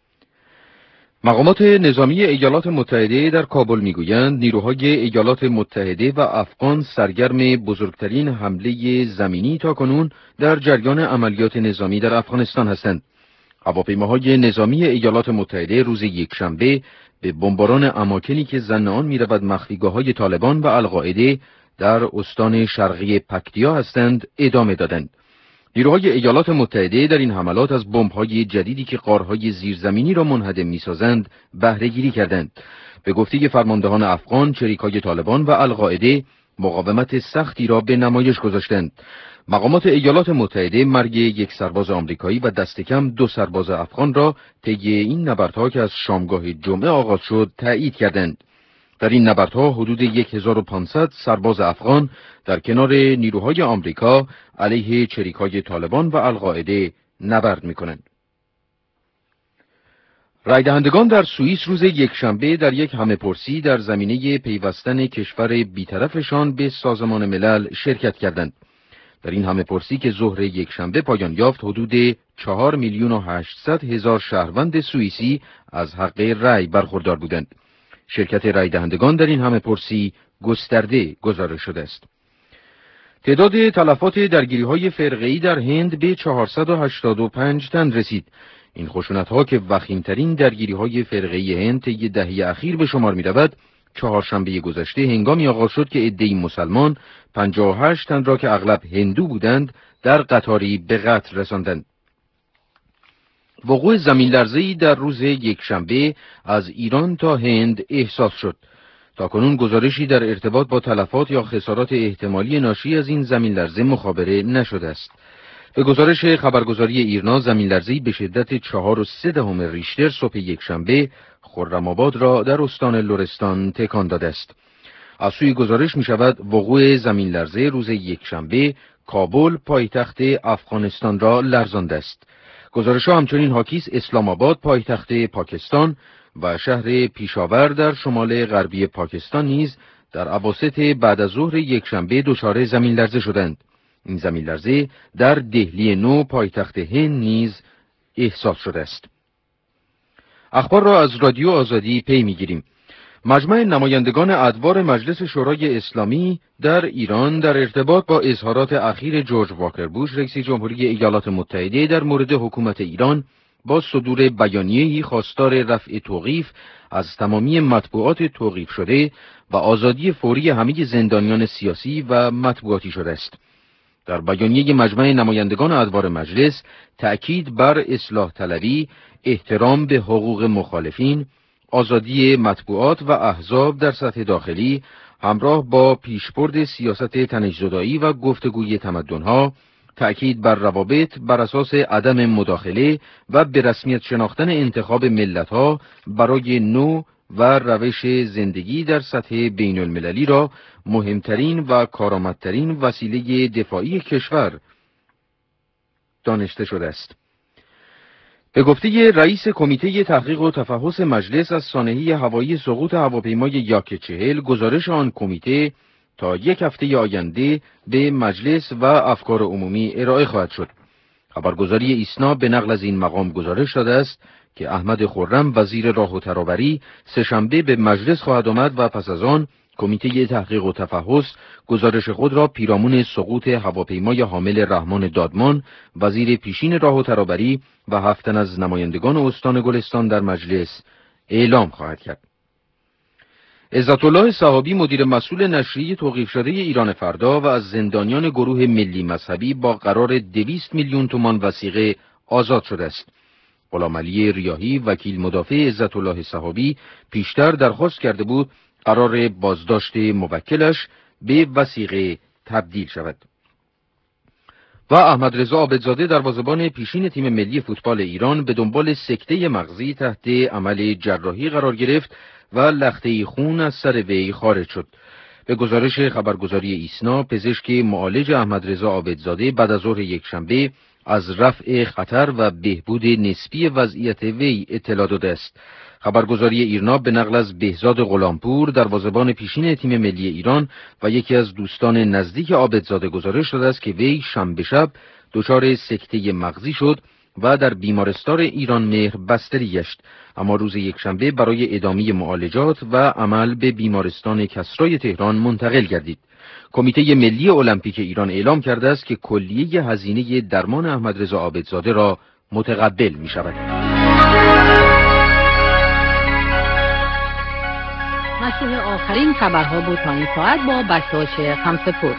Speaker 1: مقامات نظامی ایالات متحده در کابل میگویند نیروهای ایالات متحده و افغان سرگرم بزرگترین حمله زمینی تاکنون در جریان عملیات نظامی در افغانستان هستند. هواپیماهای نظامی ایالات متحده روز یکشنبه به بمباران اماکنی که ظن آن می‌رود مخفیگاه‌های طالبان و القاعده در استان شرقی پکتیا هستند ادامه دادند. نیروهای ایالات متحده در این حملات از بمب‌های جدیدی که غارهای زیرزمینی را منهدم می‌سازند بهره گیری کردند. به گفته فرماندهان افغان، چریکای طالبان و القاعده مقاومت سختی را به نمایش گذاشتند. مقامات ایالات متحده مرگ یک سرباز آمریکایی و دست کم دو سرباز افغان را طی این نبردها که از شامگاه جمعه آغاز شد تایید کردند. در این نبردها حدود هزار و پانصد سرباز افغان در کنار نیروهای آمریکا علیه چریکای طالبان و القاعده نبرد می‌کنند. رایدهندگان در سوئیس روز یکشنبه در یک همه‌پرسی در زمینه پیوستن کشور بی‌طرفشان به سازمان ملل شرکت کردند. در این همه‌پرسی که ظهر یکشنبه پایان یافت، حدود چهار میلیون و هشتصد هزار شهروند سوئیسی از حق رأی برخوردار بودند. شرکت رای دهندگان در این همه‌پرسی گسترده گزارش شده است. تعداد تلفات درگیری‌های فرقه‌ای در هند به چهارصد و هشتاد و پنج تن رسید. این خشونت‌ها که وخیم‌ترین درگیری‌های فرقه‌ای هند طی دهه اخیر به شمار می‌رود، چهارشنبه گذشته هنگامی آغاز شد که عده‌ای مسلمان پنجاه و هشت تن را که اغلب هندو بودند در قطاری به قتل رساندند. وقوع زمین لرزه‌ای در روز یکشنبه از ایران تا هند احساس شد. تاکنون گزارشی در ارتباط با تلفات یا خسارات احتمالی ناشی از این زمین لرزه مخابره نشده است. به گزارش خبرگزاری ایرنا، زمین لرزه‌ای به شدت چهار و سه دهم ریشتر صبح یکشنبه خرم‌آباد را در استان لرستان تکان داده است. از سوی گزارش می شود وقوع زمین لرزه روز یکشنبه کابل پایتخت افغانستان را لرزانده است. گزارش‌ها همچنین حاکی است اسلام آباد پایتخت پاکستان و شهر پیشاور در شمال غربی پاکستان نیز در اواسط بعد از ظهر یکشنبه دچار زمین لرزه شدند. این زمین لرزه در دهلی نو پایتخت هند نیز احساس شده است. اخبار را از رادیو آزادی پی می‌گیریم. مجمع نمایندگان ادوار مجلس شورای اسلامی در ایران در ارتباط با اظهارات اخیر جورج واکر بوش رئیس جمهوری ایالات متحده در مورد حکومت ایران با صدور بیانیه‌ای خواستار رفع توقیف از تمامی مطبوعات توقیف شده و آزادی فوری همه زندانیان سیاسی و مطبوعاتی شده است. در بیانیه مجمع نمایندگان ادوار مجلس تأکید بر اصلاح طلبی، احترام به حقوق مخالفین، آزادی مطبوعات و احزاب در سطح داخلی همراه با پیشبرد سیاست تنش‌زدایی و گفتگوی تمدن‌ها، تأکید بر روابط بر اساس عدم مداخله و به رسمیت شناختن انتخاب ملت‌ها برای نوع و روش زندگی در سطح بین المللی را مهمترین و کارآمدترین وسیله دفاعی کشور دانسته شده است. به گفته رئیس کمیته تحقیق و تفحص مجلس، از سانحه هوایی سقوط هواپیمای یاک چهل گزارش آن کمیته تا یک هفته آینده به مجلس و افکار عمومی ارائه خواهد شد. خبرگزاری ایسنا به نقل از این مقام گزارش داده است که احمد خرم وزیر راه و ترابری سه‌شنبه به مجلس خواهد آمد و پس از آن کمیته تحقیق و تفحص گزارش خود را پیرامون سقوط هواپیمای حامل رحمان دادمان وزیر پیشین راه و ترابری و هفت تن از نمایندگان استان گلستان در مجلس اعلام خواهد کرد. عزت الله صحابی مدیر مسئول نشریه توقیف شده ایران فردا و از زندانیان گروه ملی مذهبی با قرار دویست میلیون تومان وثیقه آزاد شده است. غلام علی ریاحی وکیل مدافع عزت الله صحابی پیشتر درخواست کرده بود قرار بازداشت موکلش به وثیقه تبدیل شود. و احمد رضا عابدزاده دروازه‌بان پیشین تیم ملی فوتبال ایران به دنبال سکته مغزی تحت عمل جراحی قرار گرفت و لخته خون از سر وی خارج شد. به گزارش خبرگزاری ایسنا، پزشک معالج احمد رضا عابدزاده بعد از ظهر یکشنبه از رفع خطر و بهبود نسبی وضعیت وی اطلاع داده است. خبرگزاری ایرنا به نقل از بهزاد غلامپور دروازه‌بان پیشین تیم ملی ایران و یکی از دوستان نزدیک عابدزاده گزارش داده است که وی شنبه شب دچار سکته مغزی شد و در بیمارستان ایران مهر بستری گشت، اما روز یکشنبه برای ادامه معالجات و عمل به بیمارستان کسرای تهران منتقل گردید. کمیته ملی المپیک ایران اعلام کرده است که کلیه هزینه درمان احمد رضا عابدزاده را متقبل می شود.
Speaker 2: نشر آخرین خبرها بود تا این ساعت با بساط خمسه‌پور.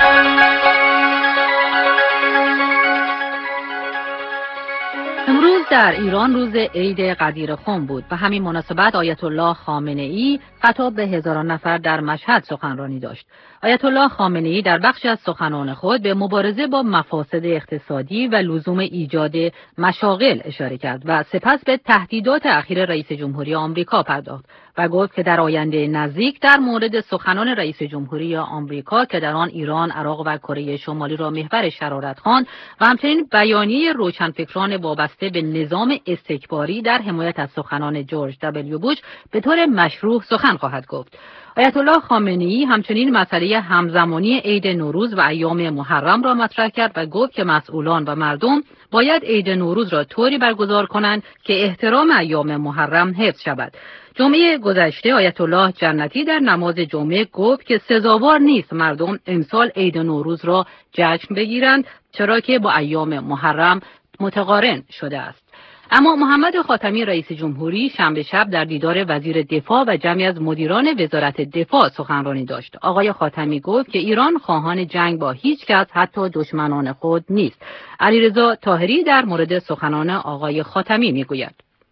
Speaker 2: امروز در ایران روز عید قدیر خم بود. به همین مناسبت آیت الله خامنه ای خطاب به هزاران نفر در مشهد سخنرانی داشت. آیت الله خامنه ای در بخشی از سخنان خود به مبارزه با مفاسد اقتصادی و لزوم ایجاد مشاغل اشاره کرد و سپس به تهدیدات اخیر رئیس جمهوری آمریکا پرداخت و گفت که در آینده نزدیک در مورد سخنان رئیس جمهوری آمریکا که در آن ایران، عراق و کره شمالی را محور شرارت خواند و همچنین بیانیه روشنفکران وابسته به نظام استکباری در حمایت از سخنان جورج دبلیو بوش به طور مشروع سخن خواهد گفت. آیت الله خامنه ای همچنین مسئله همزمانی عید نوروز و ایام محرم را مطرح کرد و گفت که مسئولان و مردم باید عید نوروز را طوری برگزار کنند که احترام ایام محرم حفظ شود. جمعه گذشته آیت الله جنتی در نماز جمعه گفت که سزاوار نیست مردم امسال عید نوروز را جشن بگیرند چرا که با ایام محرم متقارن شده است. اما محمد خاتمی رئیس جمهوری شنبه شب در دیدار وزیر دفاع و جمعی از مدیران وزارت دفاع سخنرانی داشت. آقای خاتمی گفت که ایران خواهان جنگ با هیچ کس حتی دشمنان خود نیست. علیرضا طاهری در مورد سخنان آقای خاتمی میگوید.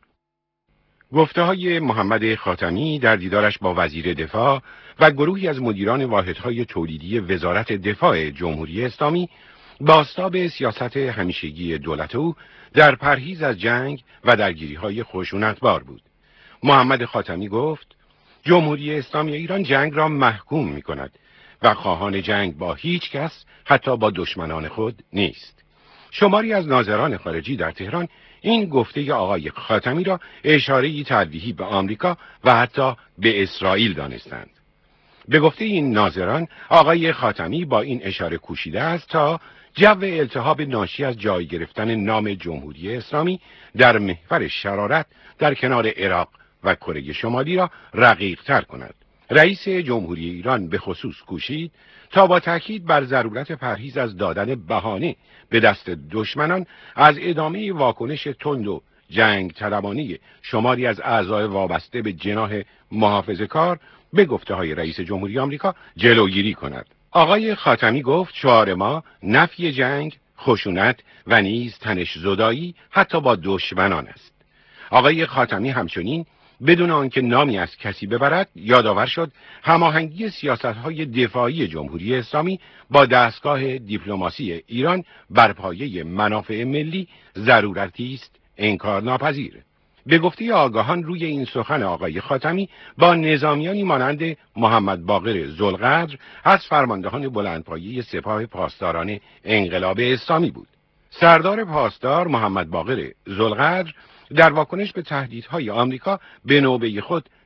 Speaker 9: گفته‌های محمد خاتمی در دیدارش با وزیر دفاع و گروهی از مدیران واحدهای تولیدی وزارت دفاع جمهوری اسلامی بازتاب سیاست همیشگی دولت او در پرهیز از جنگ و درگیری‌های خشونتبار بود. محمد خاتمی گفت جمهوری اسلامی ایران جنگ را محکوم می‌کند و خواهان جنگ با هیچ کس حتی با دشمنان خود نیست. شماری از ناظران خارجی در تهران این گفته آقای خاتمی را اشاره‌ای تلویحی به آمریکا و حتی به اسرائیل دانستند. به گفته این ناظران آقای خاتمی با این اشاره کوشیده است تا جو التهاب ناشی از جای گرفتن نام جمهوری اسلامی در محور شرارت در کنار عراق و کره شمالی را رقیق‌تر کند. رئیس جمهوری ایران به خصوص کوشید تا با تاکید بر ضرورت پرهیز از دادن بهانه به دست دشمنان از ادامه واکنش تند و جنگ طلبانه شماری از اعضای وابسته به جناح محافظه‌کار به گفته‌های رئیس جمهوری آمریکا جلوگیری کند. آقای خاتمی گفت شعار ما نفی جنگ، خشونت و نیز تنش زدایی حتی با دشمنان است. آقای خاتمی همچنین بدون آنکه نامی از کسی ببرد یادآور شد هماهنگی سیاست‌های دفاعی جمهوری اسلامی با دستگاه دیپلماسی ایران بر پایه منافع ملی ضرورتی است انکارناپذیر. به گفته آگاهان روی این سخن آقای خاتمی با نظامیانی مانند محمد باقر ذوالقدر از فرماندهان بلندپایه سپاه پاسداران انقلاب اسلامی بود. سردار پاسدار محمد باقر ذوالقدر در واکنش به تهدیدهای آمریکا به نوبه خود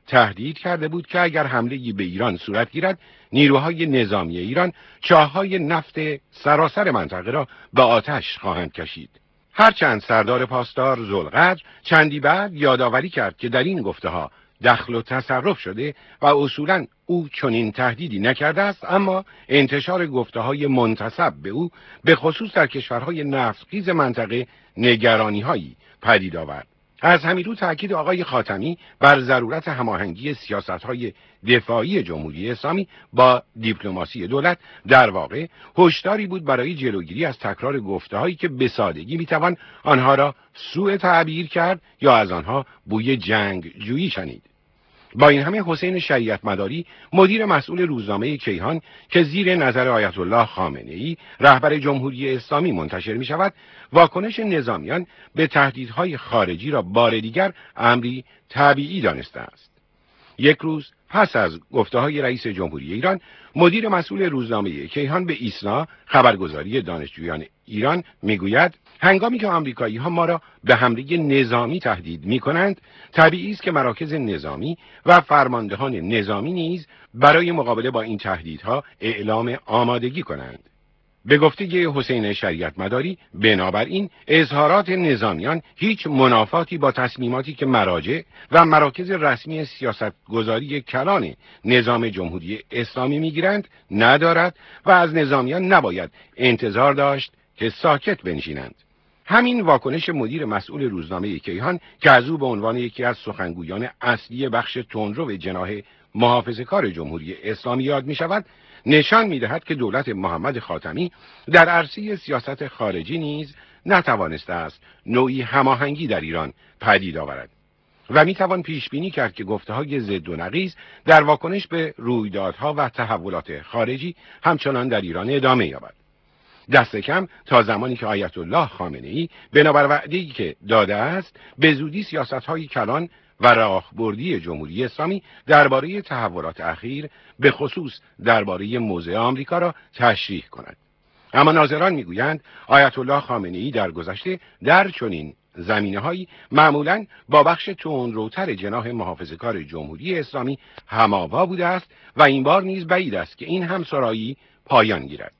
Speaker 9: تهدید کرده بود که اگر حمله‌ای به ایران صورت گیرد، نیروهای نظامی ایران چاه‌های نفت سراسر منطقه را به آتش خواهند کشید. هرچند سردار پاسدار ذوالقدر چندی بعد یادآوری کرد که در این گفته‌ها دخل و تصرف شده و اصولاً او چنین تهدیدی نکرده است، اما انتشار گفته‌های منتسب به او به خصوص در کشورهای نفتخیز منطقه نگرانی‌هایی پدید آورد. از همین رو تأکید آقای خاتمی بر ضرورت هماهنگی سیاست‌های دفاعی جمهوری اسلامی با دیپلماسی دولت در واقع هشداری بود برای جلوگیری از تکرار گفته‌هایی که به سادگی می‌توان آنها را سوء تعبیر کرد یا از آنها بوی جنگ جویی شنید. با این همه حسین شریعت مداری، مدیر مسئول روزنامه کیهان که زیر نظر آیت الله خامنه‌ای رهبر جمهوری اسلامی منتشر می شود، واکنش نظامیان به تهدیدهای خارجی را بار دیگر امری طبیعی دانسته است. یک روز پس از گفته‌های رئیس جمهوری ایران، مدیر مسئول روزنامه کیهان به ایسنا خبرگزاری دانشجویان ایران میگوید هنگامی که آمریکایی‌ها ما را به حمله نظامی تهدید می‌کنند، طبیعی است که مراکز نظامی و فرماندهان نظامی نیز برای مقابله با این تهدیدها اعلام آمادگی کنند. به گفته حسین شریعت مداری، بنابراین اظهارات نظامیان هیچ منافاتی با تصمیماتی که مراجع و مراکز رسمی سیاستگذاری کلان نظام جمهوری اسلامی میگیرند ندارد و از نظامیان نباید انتظار داشت که ساکت بنشینند. همین واکنش مدیر مسئول روزنامه کیهان که از او به عنوان یکی از سخنگویان اصلی بخش تندرو جناح محافظه‌کار جمهوری اسلامی یاد می شود، نشان می دهد که دولت محمد خاتمی در عرصه سیاست خارجی نیز نتوانسته است نوعی هماهنگی در ایران پدید آورد و می توان پیش بینی کرد که گفته‌های ضد و نقیض در واکنش به رویدادها و تحولات خارجی همچنان در ایران ادامه یابد. دست کم تا زمانی که آیت الله خامنه‌ای بنابر وعده‌ای که داده است به زودی سیاست‌های کلان و راهبردی جمهوری اسلامی درباره تحولات اخیر به خصوص درباره موضع آمریکا را تشریح کند. اما ناظران میگویند آیت الله خامنه‌ای در گذشته در چنین زمینه‌هایی معمولاً با بخش تندروتر جناح محافظه‌کار جمهوری اسلامی هم‌آوا بوده است و این بار نیز بعید است که این همسرایی پایان گیرد.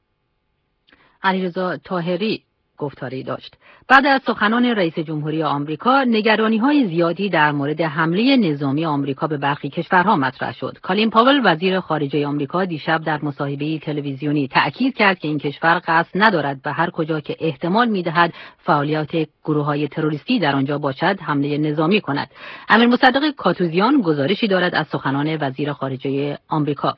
Speaker 2: علیرضا طاهری گفتاری داشت. بعد از سخنان رئیس جمهوری آمریکا، نگرانی‌های زیادی در مورد حمله نظامی آمریکا به برخی کشورها مطرح شد. کالین پاول وزیر خارجه آمریکا دیشب در مصاحبه‌ای تلویزیونی تأکید کرد که این کشور قصد ندارد به هر کجا که احتمال می‌دهد فعالیت گروه‌های تروریستی در آنجا باشد حمله نظامی کند. امیر مصدق کاتوزیان گزارشی دارد از سخنان وزیر خارجه آمریکا.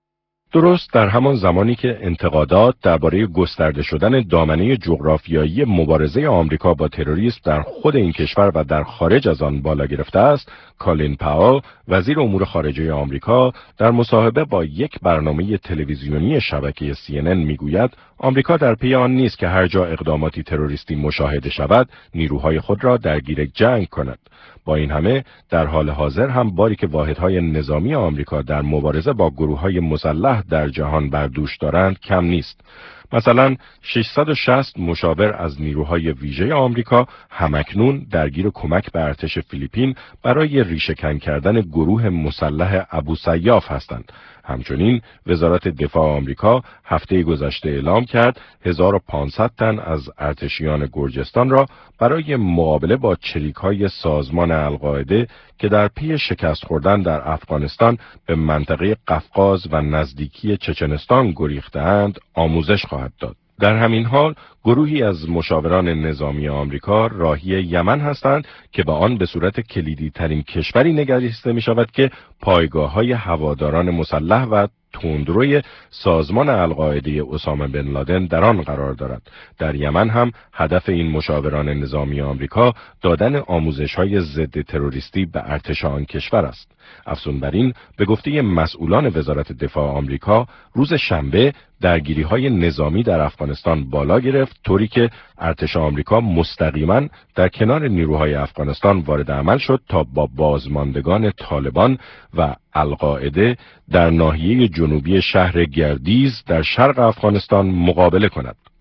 Speaker 10: درست در همان زمانی که انتقادات درباره گسترده شدن دامنه جغرافیایی مبارزه آمریکا با تروریسم در خود این کشور و در خارج از آن بالا گرفته است، کالین پاول وزیر امور خارجه آمریکا در مصاحبه با یک برنامه تلویزیونی شبکه سی ان ان میگوید آمریکا در پی آن نیست که هر جا اقداماتی تروریستی مشاهده شود نیروهای خود را درگیر جنگ کند. با این همه در حال حاضر هم باری که واحدهای نظامی آمریکا در مبارزه با گروههای مسلح در جهان بر دوش دارند کم نیست. مثلا ششصد و شصت مشاور از نیروهای ویژه آمریکا همکنون درگیر کمک به ارتش فیلیپین برای ریشه‌کن کردن گروه مسلح ابوسیاف هستند. همچنین وزارت دفاع آمریکا هفته گذشته اعلام کرد هزار و پانصد تن از ارتشیان گرجستان را برای مقابله با چریک‌های سازمان القاعده که در پی شکست خوردن در افغانستان به منطقه قفقاز و نزدیکی چچنستان گریخته‌اند آموزش خواهد داد. در همین حال گروهی از مشاوران نظامی آمریکا راهی یمن هستند که با آن به صورت کلیدی ترین کشوری نگریسته می شود که پایگاه های هواداران مسلح و تندروی سازمان القاعده اسامه بن لادن در آن قرار دارد. در یمن هم هدف این مشاوران نظامی آمریکا دادن آموزش‌های ضد تروریستی به ارتش آن کشور است. افزون بر این به گفته مسئولان وزارت دفاع آمریکا روز شنبه درگیری‌های نظامی در افغانستان بالا گرفت طوری که ارتش آمریکا مستقیما در کنار نیروهای افغانستان وارد عمل شد تا با بازماندگان طالبان و القاعده در ناحیه جنوبی شهر گردیز در شرق افغانستان مقابله کند.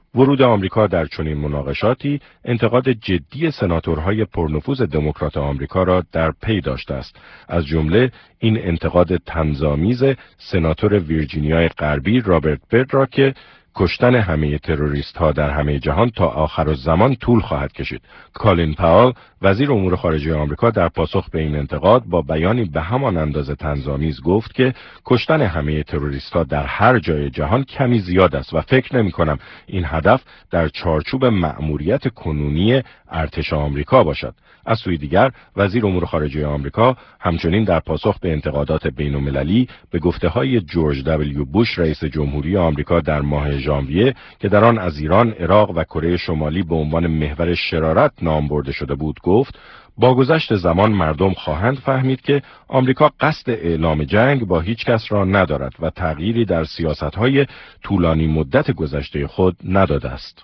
Speaker 10: ورود آمریکا در چنین مناقشاتی انتقاد جدی سناتورهای پرنفوذ دموکرات آمریکا را در پی داشته است. از جمله این انتقاد طنزآمیز سناتور ویرجینیای غربی رابرت بyrd را که کشتن همه تروریست ها در همه جهان تا آخر الزمان طول خواهد کشید. کالین پاول وزیر امور خارجه آمریکا در پاسخ به این انتقاد با بیانی به همان اندازه طنزآمیز گفت که کشتن همه تروریست ها در هر جای جهان کمی زیاد است و فکر نمی کنم این هدف در چارچوب مأموریت کنونی ارتش آمریکا باشد. از سوی دیگر وزیر امور خارجه آمریکا همچنین در پاسخ به انتقادات بین‌المللی به گفته‌های جورج دبلیو بوش رئیس جمهوری آمریکا در ماه ژانویه که در آن از ایران، عراق و کره شمالی به عنوان محور شرارت نام برده شده بود گفت با گذشت زمان مردم خواهند فهمید که آمریکا قصد اعلام جنگ با هیچ کس را ندارد و تغییری در سیاست‌های طولانی مدت گذشته خود نداده است.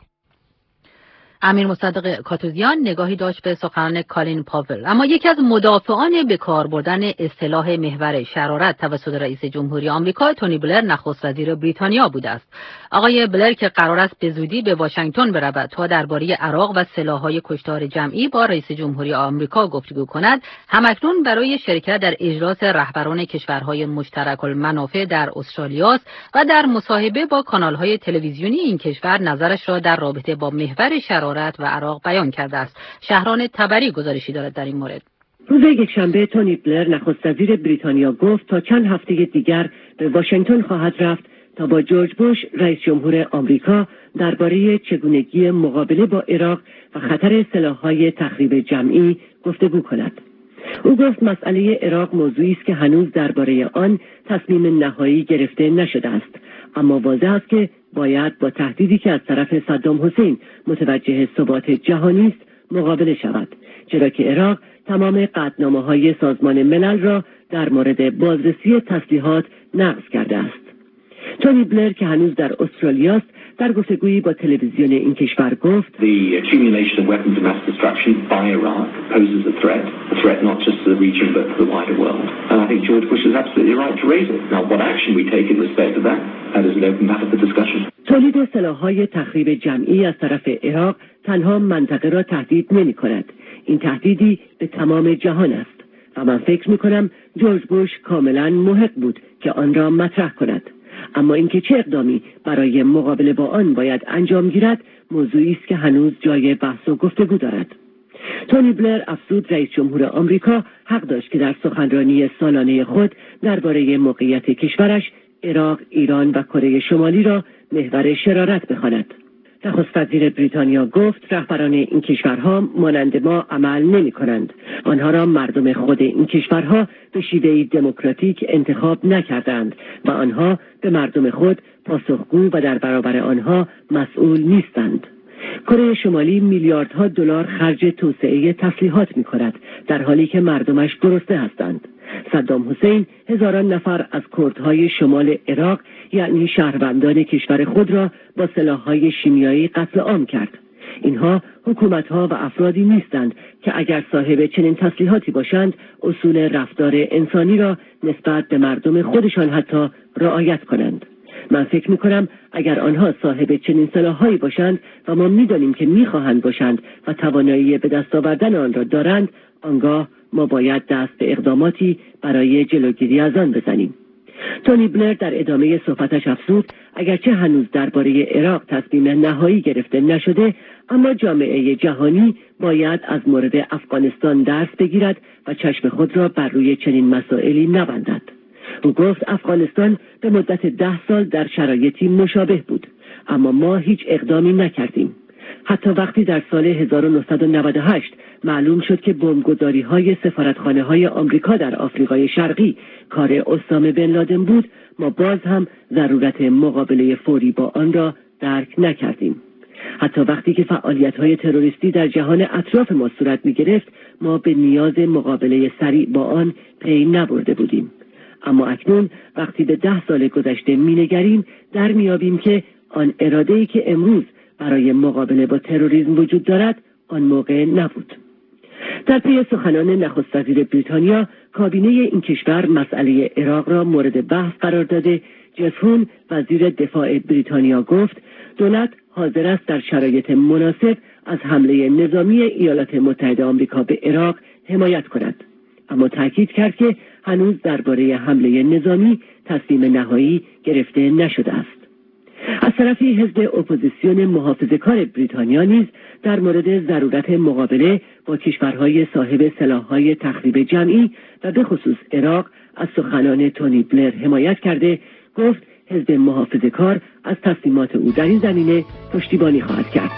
Speaker 2: امیر مصدق کاتوزیان نگاهی داشت به سخنان کالین پاول، اما یکی از مدافعان به کار بردن اصطلاح محور شرارت توسط رئیس جمهوری آمریکا تونی بلر نخست وزیر بریتانیا بوده است. آقای بلر که قرار است به زودی به واشنگتن برود تا درباره عراق و سلاح‌های کشتار جمعی با رئیس جمهوری آمریکا گفتگو کند، همکنون برای شرکت در اجلاس رهبران کشورهای مشترک المنافع در استرالیا است و در مصاحبه با کانال‌های تلویزیونی این کشور نظرش را در رابطه با محور شرارت و عراق بیان کرده است. شهران تبری گزارشی دارد در این مورد.
Speaker 11: روز یکشنبه تونی بلر نخست وزیر بریتانیا گفت تا چند هفته دیگر به واشنگتن خواهد رفت تا با جورج بوش رئیس جمهور آمریکا درباره چگونگی مقابله با عراق و خطر سلاح‌های تخریب جمعی گفتگو کند. او گفت مسئله عراق موضوعی است که هنوز درباره آن تصمیم نهایی گرفته نشده است، اما واضح است که باید با تهدیدی که از طرف صدام حسین متوجه ثبات جهانی است مقابله شود، چرا که عراق تمام قطعنامه‌های سازمان ملل را در مورد بازرسی تسلیحات نقض کرده است. تونی بلر که هنوز در استرالیا است در گفتگویی با تلویزیون این کشور گفت
Speaker 12: The accumulation of weapons of mass destruction by Iraq poses a threat, a threat not just to the region but to the wider world. And I think George Bush is absolutely right to raise it. Now what action we take in respect of that, that is an open matter for discussion.
Speaker 11: تولید سلاح‌های تخریب جمعی از طرف عراق تنها منطقه را تهدید نمی‌کند. این تهدیدی به تمام جهان است و من فکر می‌کنم جورج بوش کاملاً محق بود که آن را مطرح کند. اما اینکه چه اقدامی برای مقابله با آن باید انجام گیرد موضوعی است که هنوز جای بحث و گفتگو دارد. تونی بلر افزود رئیس جمهور آمریکا حق داشت که در سخنرانی سالانه خود درباره موقعیت کشورش عراق، ایران و کره شمالی را محور شرارت بخواند. نخست وزیر بریتانیا گفت رهبران این کشورها مانند ما عمل نمی کنند. آنها را مردم خود این کشورها به شیوهی دموکراتیک انتخاب نکردند و آنها به مردم خود پاسخگو و در برابر آنها مسئول نیستند. کره شمالی میلیاردها دلار خرج توسعه تسلیحات می کند در حالی که مردمش گرسنه هستند. صدام حسین هزاران نفر از کردهای شمال عراق یعنی شهروندان کشور خود را با سلاح‌های شیمیایی قتل عام کرد. اینها حکومت‌ها و افرادی نیستند که اگر صاحب چنین تسلیحاتی باشند اصول رفتار انسانی را نسبت به مردم خودشان حتی رعایت کنند. من فکر می‌کنم اگر آنها صاحب چنین سلاح‌هایی باشند و ما می‌دانیم که می‌خواهند باشند و توانایی به دست آوردن آن را دارند، آنگاه ما باید دست به اقداماتی برای جلوگیری از آن بزنیم. تونی بلر در ادامه صحبتش افزود اگرچه هنوز درباره عراق تصمیم نهایی گرفته نشده، اما جامعه جهانی باید از مورد افغانستان درس بگیرد و چشم خود را بر روی چنین مسائلی نبندد. او گفت افغانستان به مدت ده سال در شرایطی مشابه بود، اما ما هیچ اقدامی نکردیم. حتی وقتی در سال هزار و نهصد و نود و هشت معلوم شد که بمبگذاری‌های سفارتخانه‌های آمریکا در آفریقای شرقی کار اسامه بن لادن بود، ما باز هم ضرورت مقابله فوری با آن را درک نکردیم. حتی وقتی که فعالیت‌های تروریستی در جهان اطراف ما صورت می‌گرفت، ما به نیاز مقابله سریع با آن پی نبرده بودیم. اما اکنون وقتی به ده سال گذشته می‌نگریم، در می‌یابیم که آن اراده‌ای که امروز برای مقابله با تروریسم وجود دارد آن موقع نبود. در پی سخنان نخست وزیر بریتانیا، کابینه این کشور مسئله عراق را مورد بحث قرار داده. جف هون وزیر دفاع بریتانیا گفت دولت حاضر است در شرایط مناسب از حمله نظامی ایالات متحده آمریکا به عراق حمایت کند. اما تاکید کرد که هنوز درباره حمله نظامی تصمیم نهایی گرفته نشده است. از طرفی حزب اپوزیسیون محافظه‌کار بریتانیا نیز در مورد ضرورت مقابله با کشورهای صاحب سلاح‌های تخریب جمعی و به خصوص عراق از سخنان تونی بلر حمایت کرده، گفت حزب محافظه‌کار از تصمیمات او در این زمینه پشتیبانی خواهد کرد.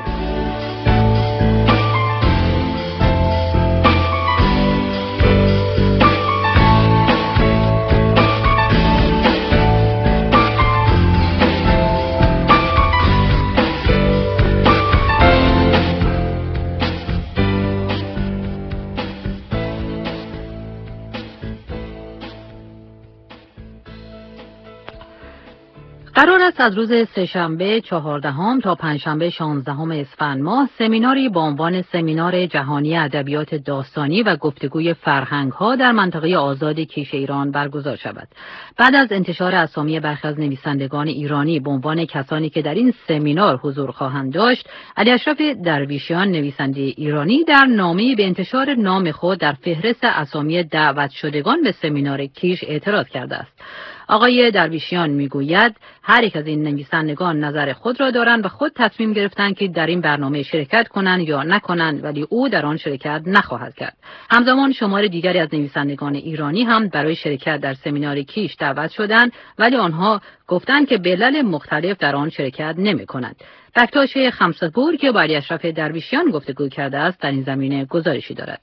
Speaker 2: قرار است از روز سه‌شنبه چهاردهم تا پنجشنبه شانزدهم اسفند ماه سمیناری با عنوان سمینار جهانی ادبیات داستانی و گفتگوی فرهنگ‌ها در منطقه آزاد کیش ایران برگزار شود. بعد از انتشار اسامی برخی از نویسندگان ایرانی به عنوان کسانی که در این سمینار حضور خواهند داشت، علی اشرف درویشیان نویسنده ایرانی در نامه‌ای به انتشار نام خود در فهرست اسامی دعوت شدگان به سمینار کیش اعتراض کرده است. آقای درویشیان میگوید هر یک از این نویسندگان نظر خود را دارند و خود تصمیم گرفتند که در این برنامه شرکت کنند یا نکنند، ولی او در آن شرکت نخواهد کرد. همزمان شمار دیگری از نویسندگان ایرانی هم برای شرکت در سمینار کیش دعوت شدند، ولی آنها گفتند که به علل مختلف در آن شرکت نمی‌کنند. بکتاش خمسه‌پور که با علی اشرف درویشیان گفتگو کرده است در این زمینه گزارشی دارد.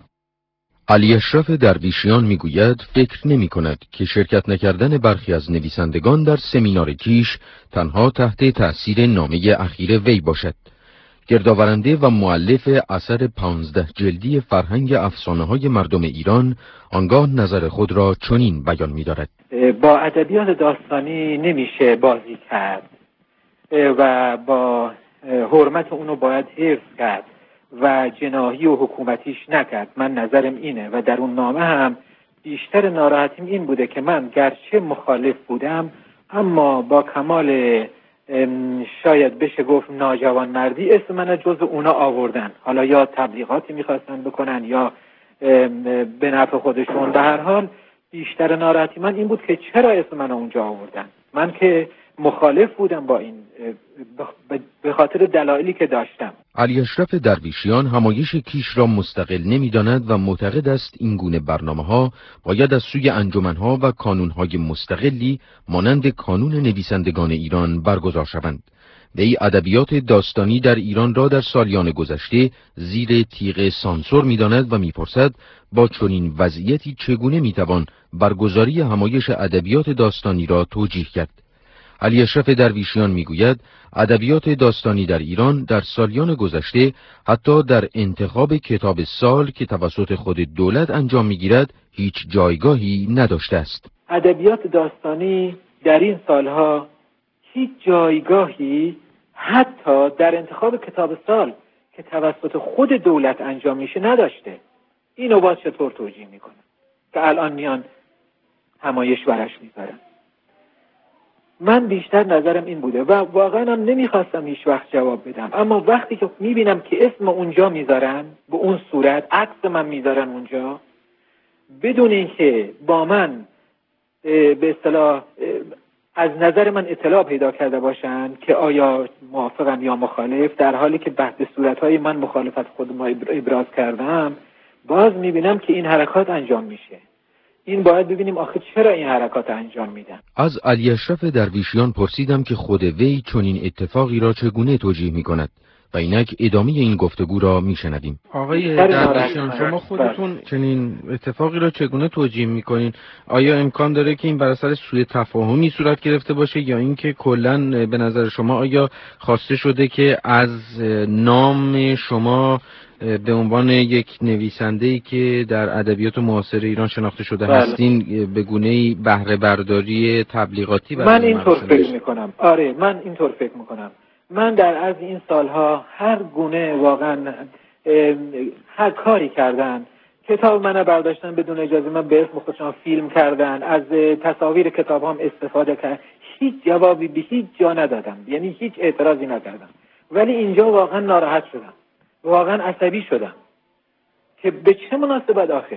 Speaker 1: علی اشرف درویشیان میگوید فکر نمی کند که شرکت نکردن برخی از نویسندگان در سمینار کیش تنها تحت تأثیر نامه اخیر وی باشد. گردآورنده و مؤلف اثر پانزده جلدی فرهنگ افسانه‌های مردم ایران آنگاه نظر خود را چنین بیان می‌دارد:
Speaker 13: با ادبیات داستانی نمیشه بازی کرد و با حرمت اونو باید حفظ کرد و جناحی و حکومتیش نکرد. من نظرم اینه و در اون نامه هم بیشتر ناراحتیم این بوده که من گرچه مخالف بودم اما با کمال شاید بشه گفت ناجوانمردی اسم من جز اونا آوردن. حالا یا تبلیغاتی میخواستن بکنن یا به نفع خودشون. به هر حال بیشتر ناراحتی من این بود که چرا اسم من اونجا آوردن. من که مخالف بودم با این به خاطر دلایلی که داشتم.
Speaker 1: علی اشرف درویشیان همایش کیش را مستقل نمی‌داند و معتقد است این گونه برنامه‌ها باید از سوی انجمن‌ها و کانون‌های مستقلی مانند کانون نویسندگان ایران برگزار شوند. وی ادبیات داستانی در ایران را در سالیان گذشته زیر تیغ سانسور می‌داند و می‌پرسد با چنین وضعیتی چگونه می‌توان برگزاری همایش ادبیات داستانی را توجیه کرد. علی اشرف درویشیان میگوید ادبیات داستانی در ایران در سالیان گذشته حتی در انتخاب کتاب سال که توسط خود دولت انجام میگیرد هیچ جایگاهی نداشته است.
Speaker 13: ادبیات داستانی در این سالها هیچ جایگاهی حتی در انتخاب کتاب سال که توسط خود دولت انجام میشه نداشته. اینو باز چطور توجیه میکنه که الان میان همایش برش میذارن؟ من بیشتر نظرم این بوده و واقعا هم نمیخواستم هیچ وقت جواب بدم، اما وقتی که میبینم که اسم اونجا میذارن به اون صورت، عکس من میذارن اونجا بدون اینکه با من به اصطلاح از نظر من اطلاع پیدا کرده باشن که آیا موافقم یا مخالف، در حالی که بعد صورتهای من مخالفت خودم ابراز کردم، باز میبینم که این حرکات انجام میشه. این باید ببینیم آخه چرا این حرکات انجام میدن.
Speaker 1: از علی اشرف درویشیان پرسیدم که خود وی چنین اتفاقی را چگونه توجیه میکند و اینک ادامه این گفتگو را میشنویم.
Speaker 14: آقای درویشیان، شما خودتون چنین اتفاقی را چگونه توجیه میکنین؟ آیا امکان داره که این بر اثر سوء تفاهمی صورت گرفته باشه یا اینکه کلاً به نظر شما آیا خواسته شده که از نام شما به عنوان یک نویسنده‌ای که در ادبیات معاصر ایران شناخته شده بله. هستین به گونه‌ای بهره برداری تبلیغاتی
Speaker 13: من اینطور فکر میکنم. آره من اینطور فکر میکنم. من در از این سالها هر گونه واقعا هر کاری کردن، کتاب منو برداشتن بدون اجازه من، به اسم خودشون فیلم کردن، از تصاویر کتاب هم استفاده کردن، هیچ جوابی به هیچ جا ندادم، یعنی هیچ اعتراضی نکردم. ولی اینجا واقعا ناراحت شدم، واقعا عصبی شدم که به چه مناسبت آخر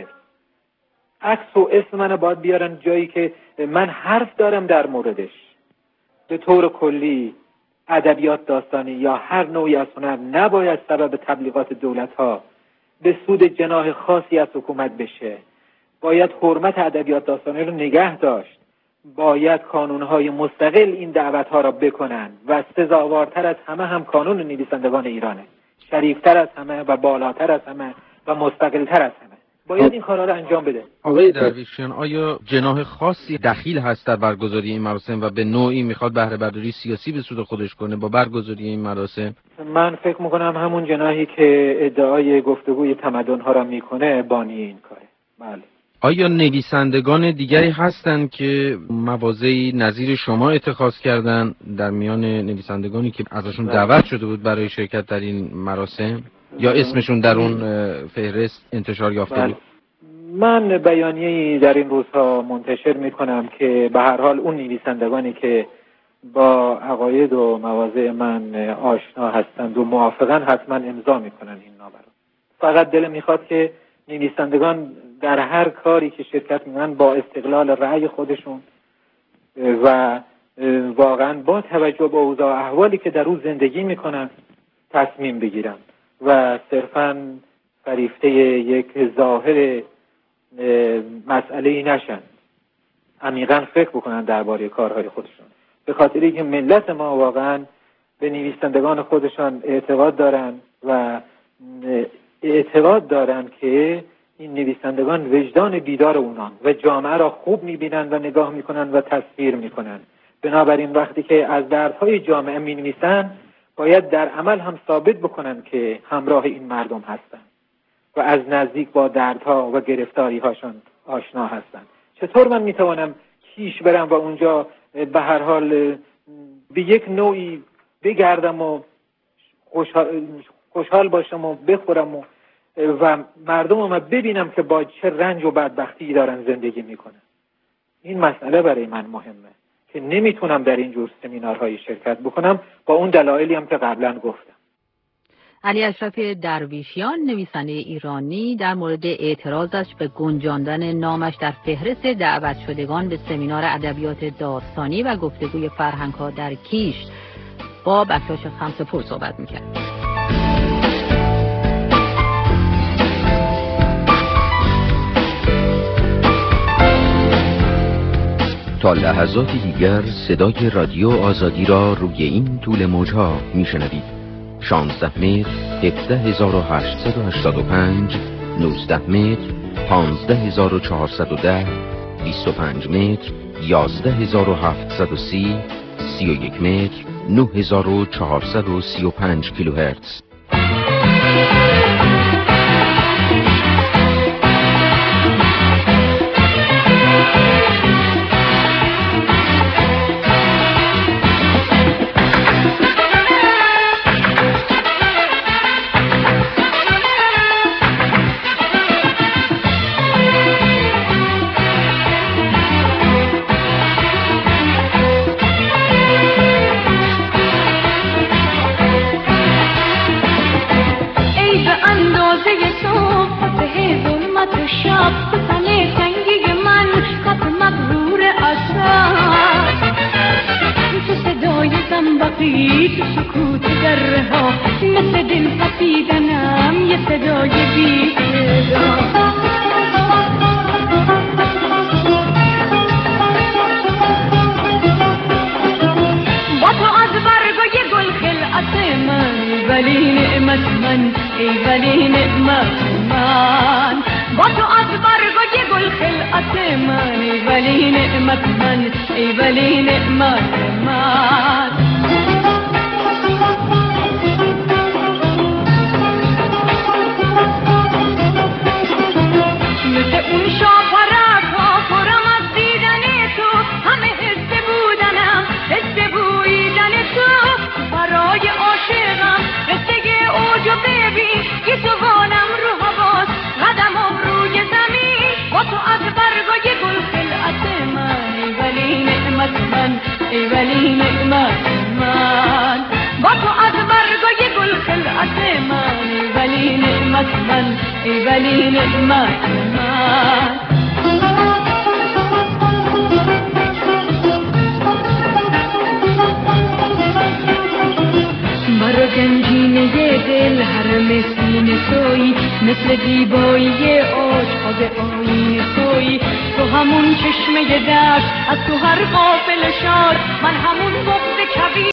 Speaker 13: عکس و اسم من باید بیارن جایی که من حرف دارم در موردش. به طور کلی ادبیات داستانی یا هر نوعی از هنر نباید سبب تبلیغات دولت‌ها به سود جناح خاصی از حکومت بشه. باید حرمت ادبیات داستانی رو نگه داشت. باید کانون‌های مستقل این دعوت‌ها را بکنن و سزاوارتر از همه هم کانون نویسندگان ایرانه، شریفتر از همه و بالاتر از همه و مستقلتر از همه. باید این کارا رو انجام بده.
Speaker 14: آقای درویشیان، آیا جناح خاصی دخیل هست در برگزاری این مراسم و به نوعی میخواد بهره برداری سیاسی به سود خودش کنه با برگزاری این مراسم؟
Speaker 13: من فکر میکنم همون جناحی که ادعای گفتگوی تمدن‌ها را میکنه بانی این کاره. بله.
Speaker 14: آیا نویسندگان دیگری هستند که مواضعی نظیر شما اتخاذ کردن در میان نویسندگانی که ازشون دعوت شده بود برای شرکت در این مراسم یا اسمشون در اون فهرست انتشار یافته بود؟
Speaker 13: من بیانیه‌ای در این روزها منتشر میکنم که به هر حال اون نویسندگانی که با عقاید و مواضع من آشنا هستند و موافقن حتما امضا میکنن این نامه رو. فقط دلم میخواد که نویسندگان در هر کاری که شرکت میکنن با استقلال رأی خودشون و واقعا با توجه به اوضاع احوالی که در اون زندگی میکنن تصمیم بگیرن و صرفاً فریفته یک ظاهر مسئله‌ای نشن، عمیقاً فکر بکنن درباره کارهای خودشون. به خاطر اینکه ملت ما واقعاً به نویسندگان خودشان اعتقاد دارن و اعتقاد دارن که این نویسندگان وجدان بیدار اونان و جامعه را خوب میبینن و نگاه میکنن و تصویر میکنن. بنابراین وقتی که از دردهای جامعه مینویسن باید در عمل هم ثابت بکنن که همراه این مردم هستن و از نزدیک با دردها و گرفتاری هاشون آشنا هستن. چطور من میتوانم کیش برم و اونجا به هر حال به یک نوعی بگردم و خوشحال, خوشحال باشم و بخورم و, و مردم هم ببینم که با چه رنج و بدبختی دارن زندگی میکنن؟ این مسئله برای من مهمه که نمیتونم در این جور سمینارهای شرکت بکنم با اون دلایلی هم که قبلا گفتم.
Speaker 2: علی اشرف درویشیان، نویسنده ایرانی، در مورد اعتراضش به گنجاندن نامش در فهرست دعوت شدگان به سمینار ادبیات داستانی و گفتگوی فرهنگ‌ها در کیش با بکتاش خمسه‌پور صحبت می‌کرد.
Speaker 1: تا لحظاتی دیگر صدای رادیو آزادی را روی این طول موجها میشنوید. شانزده متر، هفده هزار و هشتصد و هشتاد و پنج، نوزده متر، پانزده هزار و چهارصد و ده، بیست و پنج متر، یازده هزار و هفتصد و سی، سی و یک متر، نه هزار و چهارصد و سی و پنج کیلوهرتز.
Speaker 15: ای ولی نعمت من ای ولی نعمت من. برا گنجینه دل حرم سینه تویی، مثل دیبایی عاشق آیین تویی. تو همون چشمه درد، از تو هر غافل شاد، من همون بغض کبیر.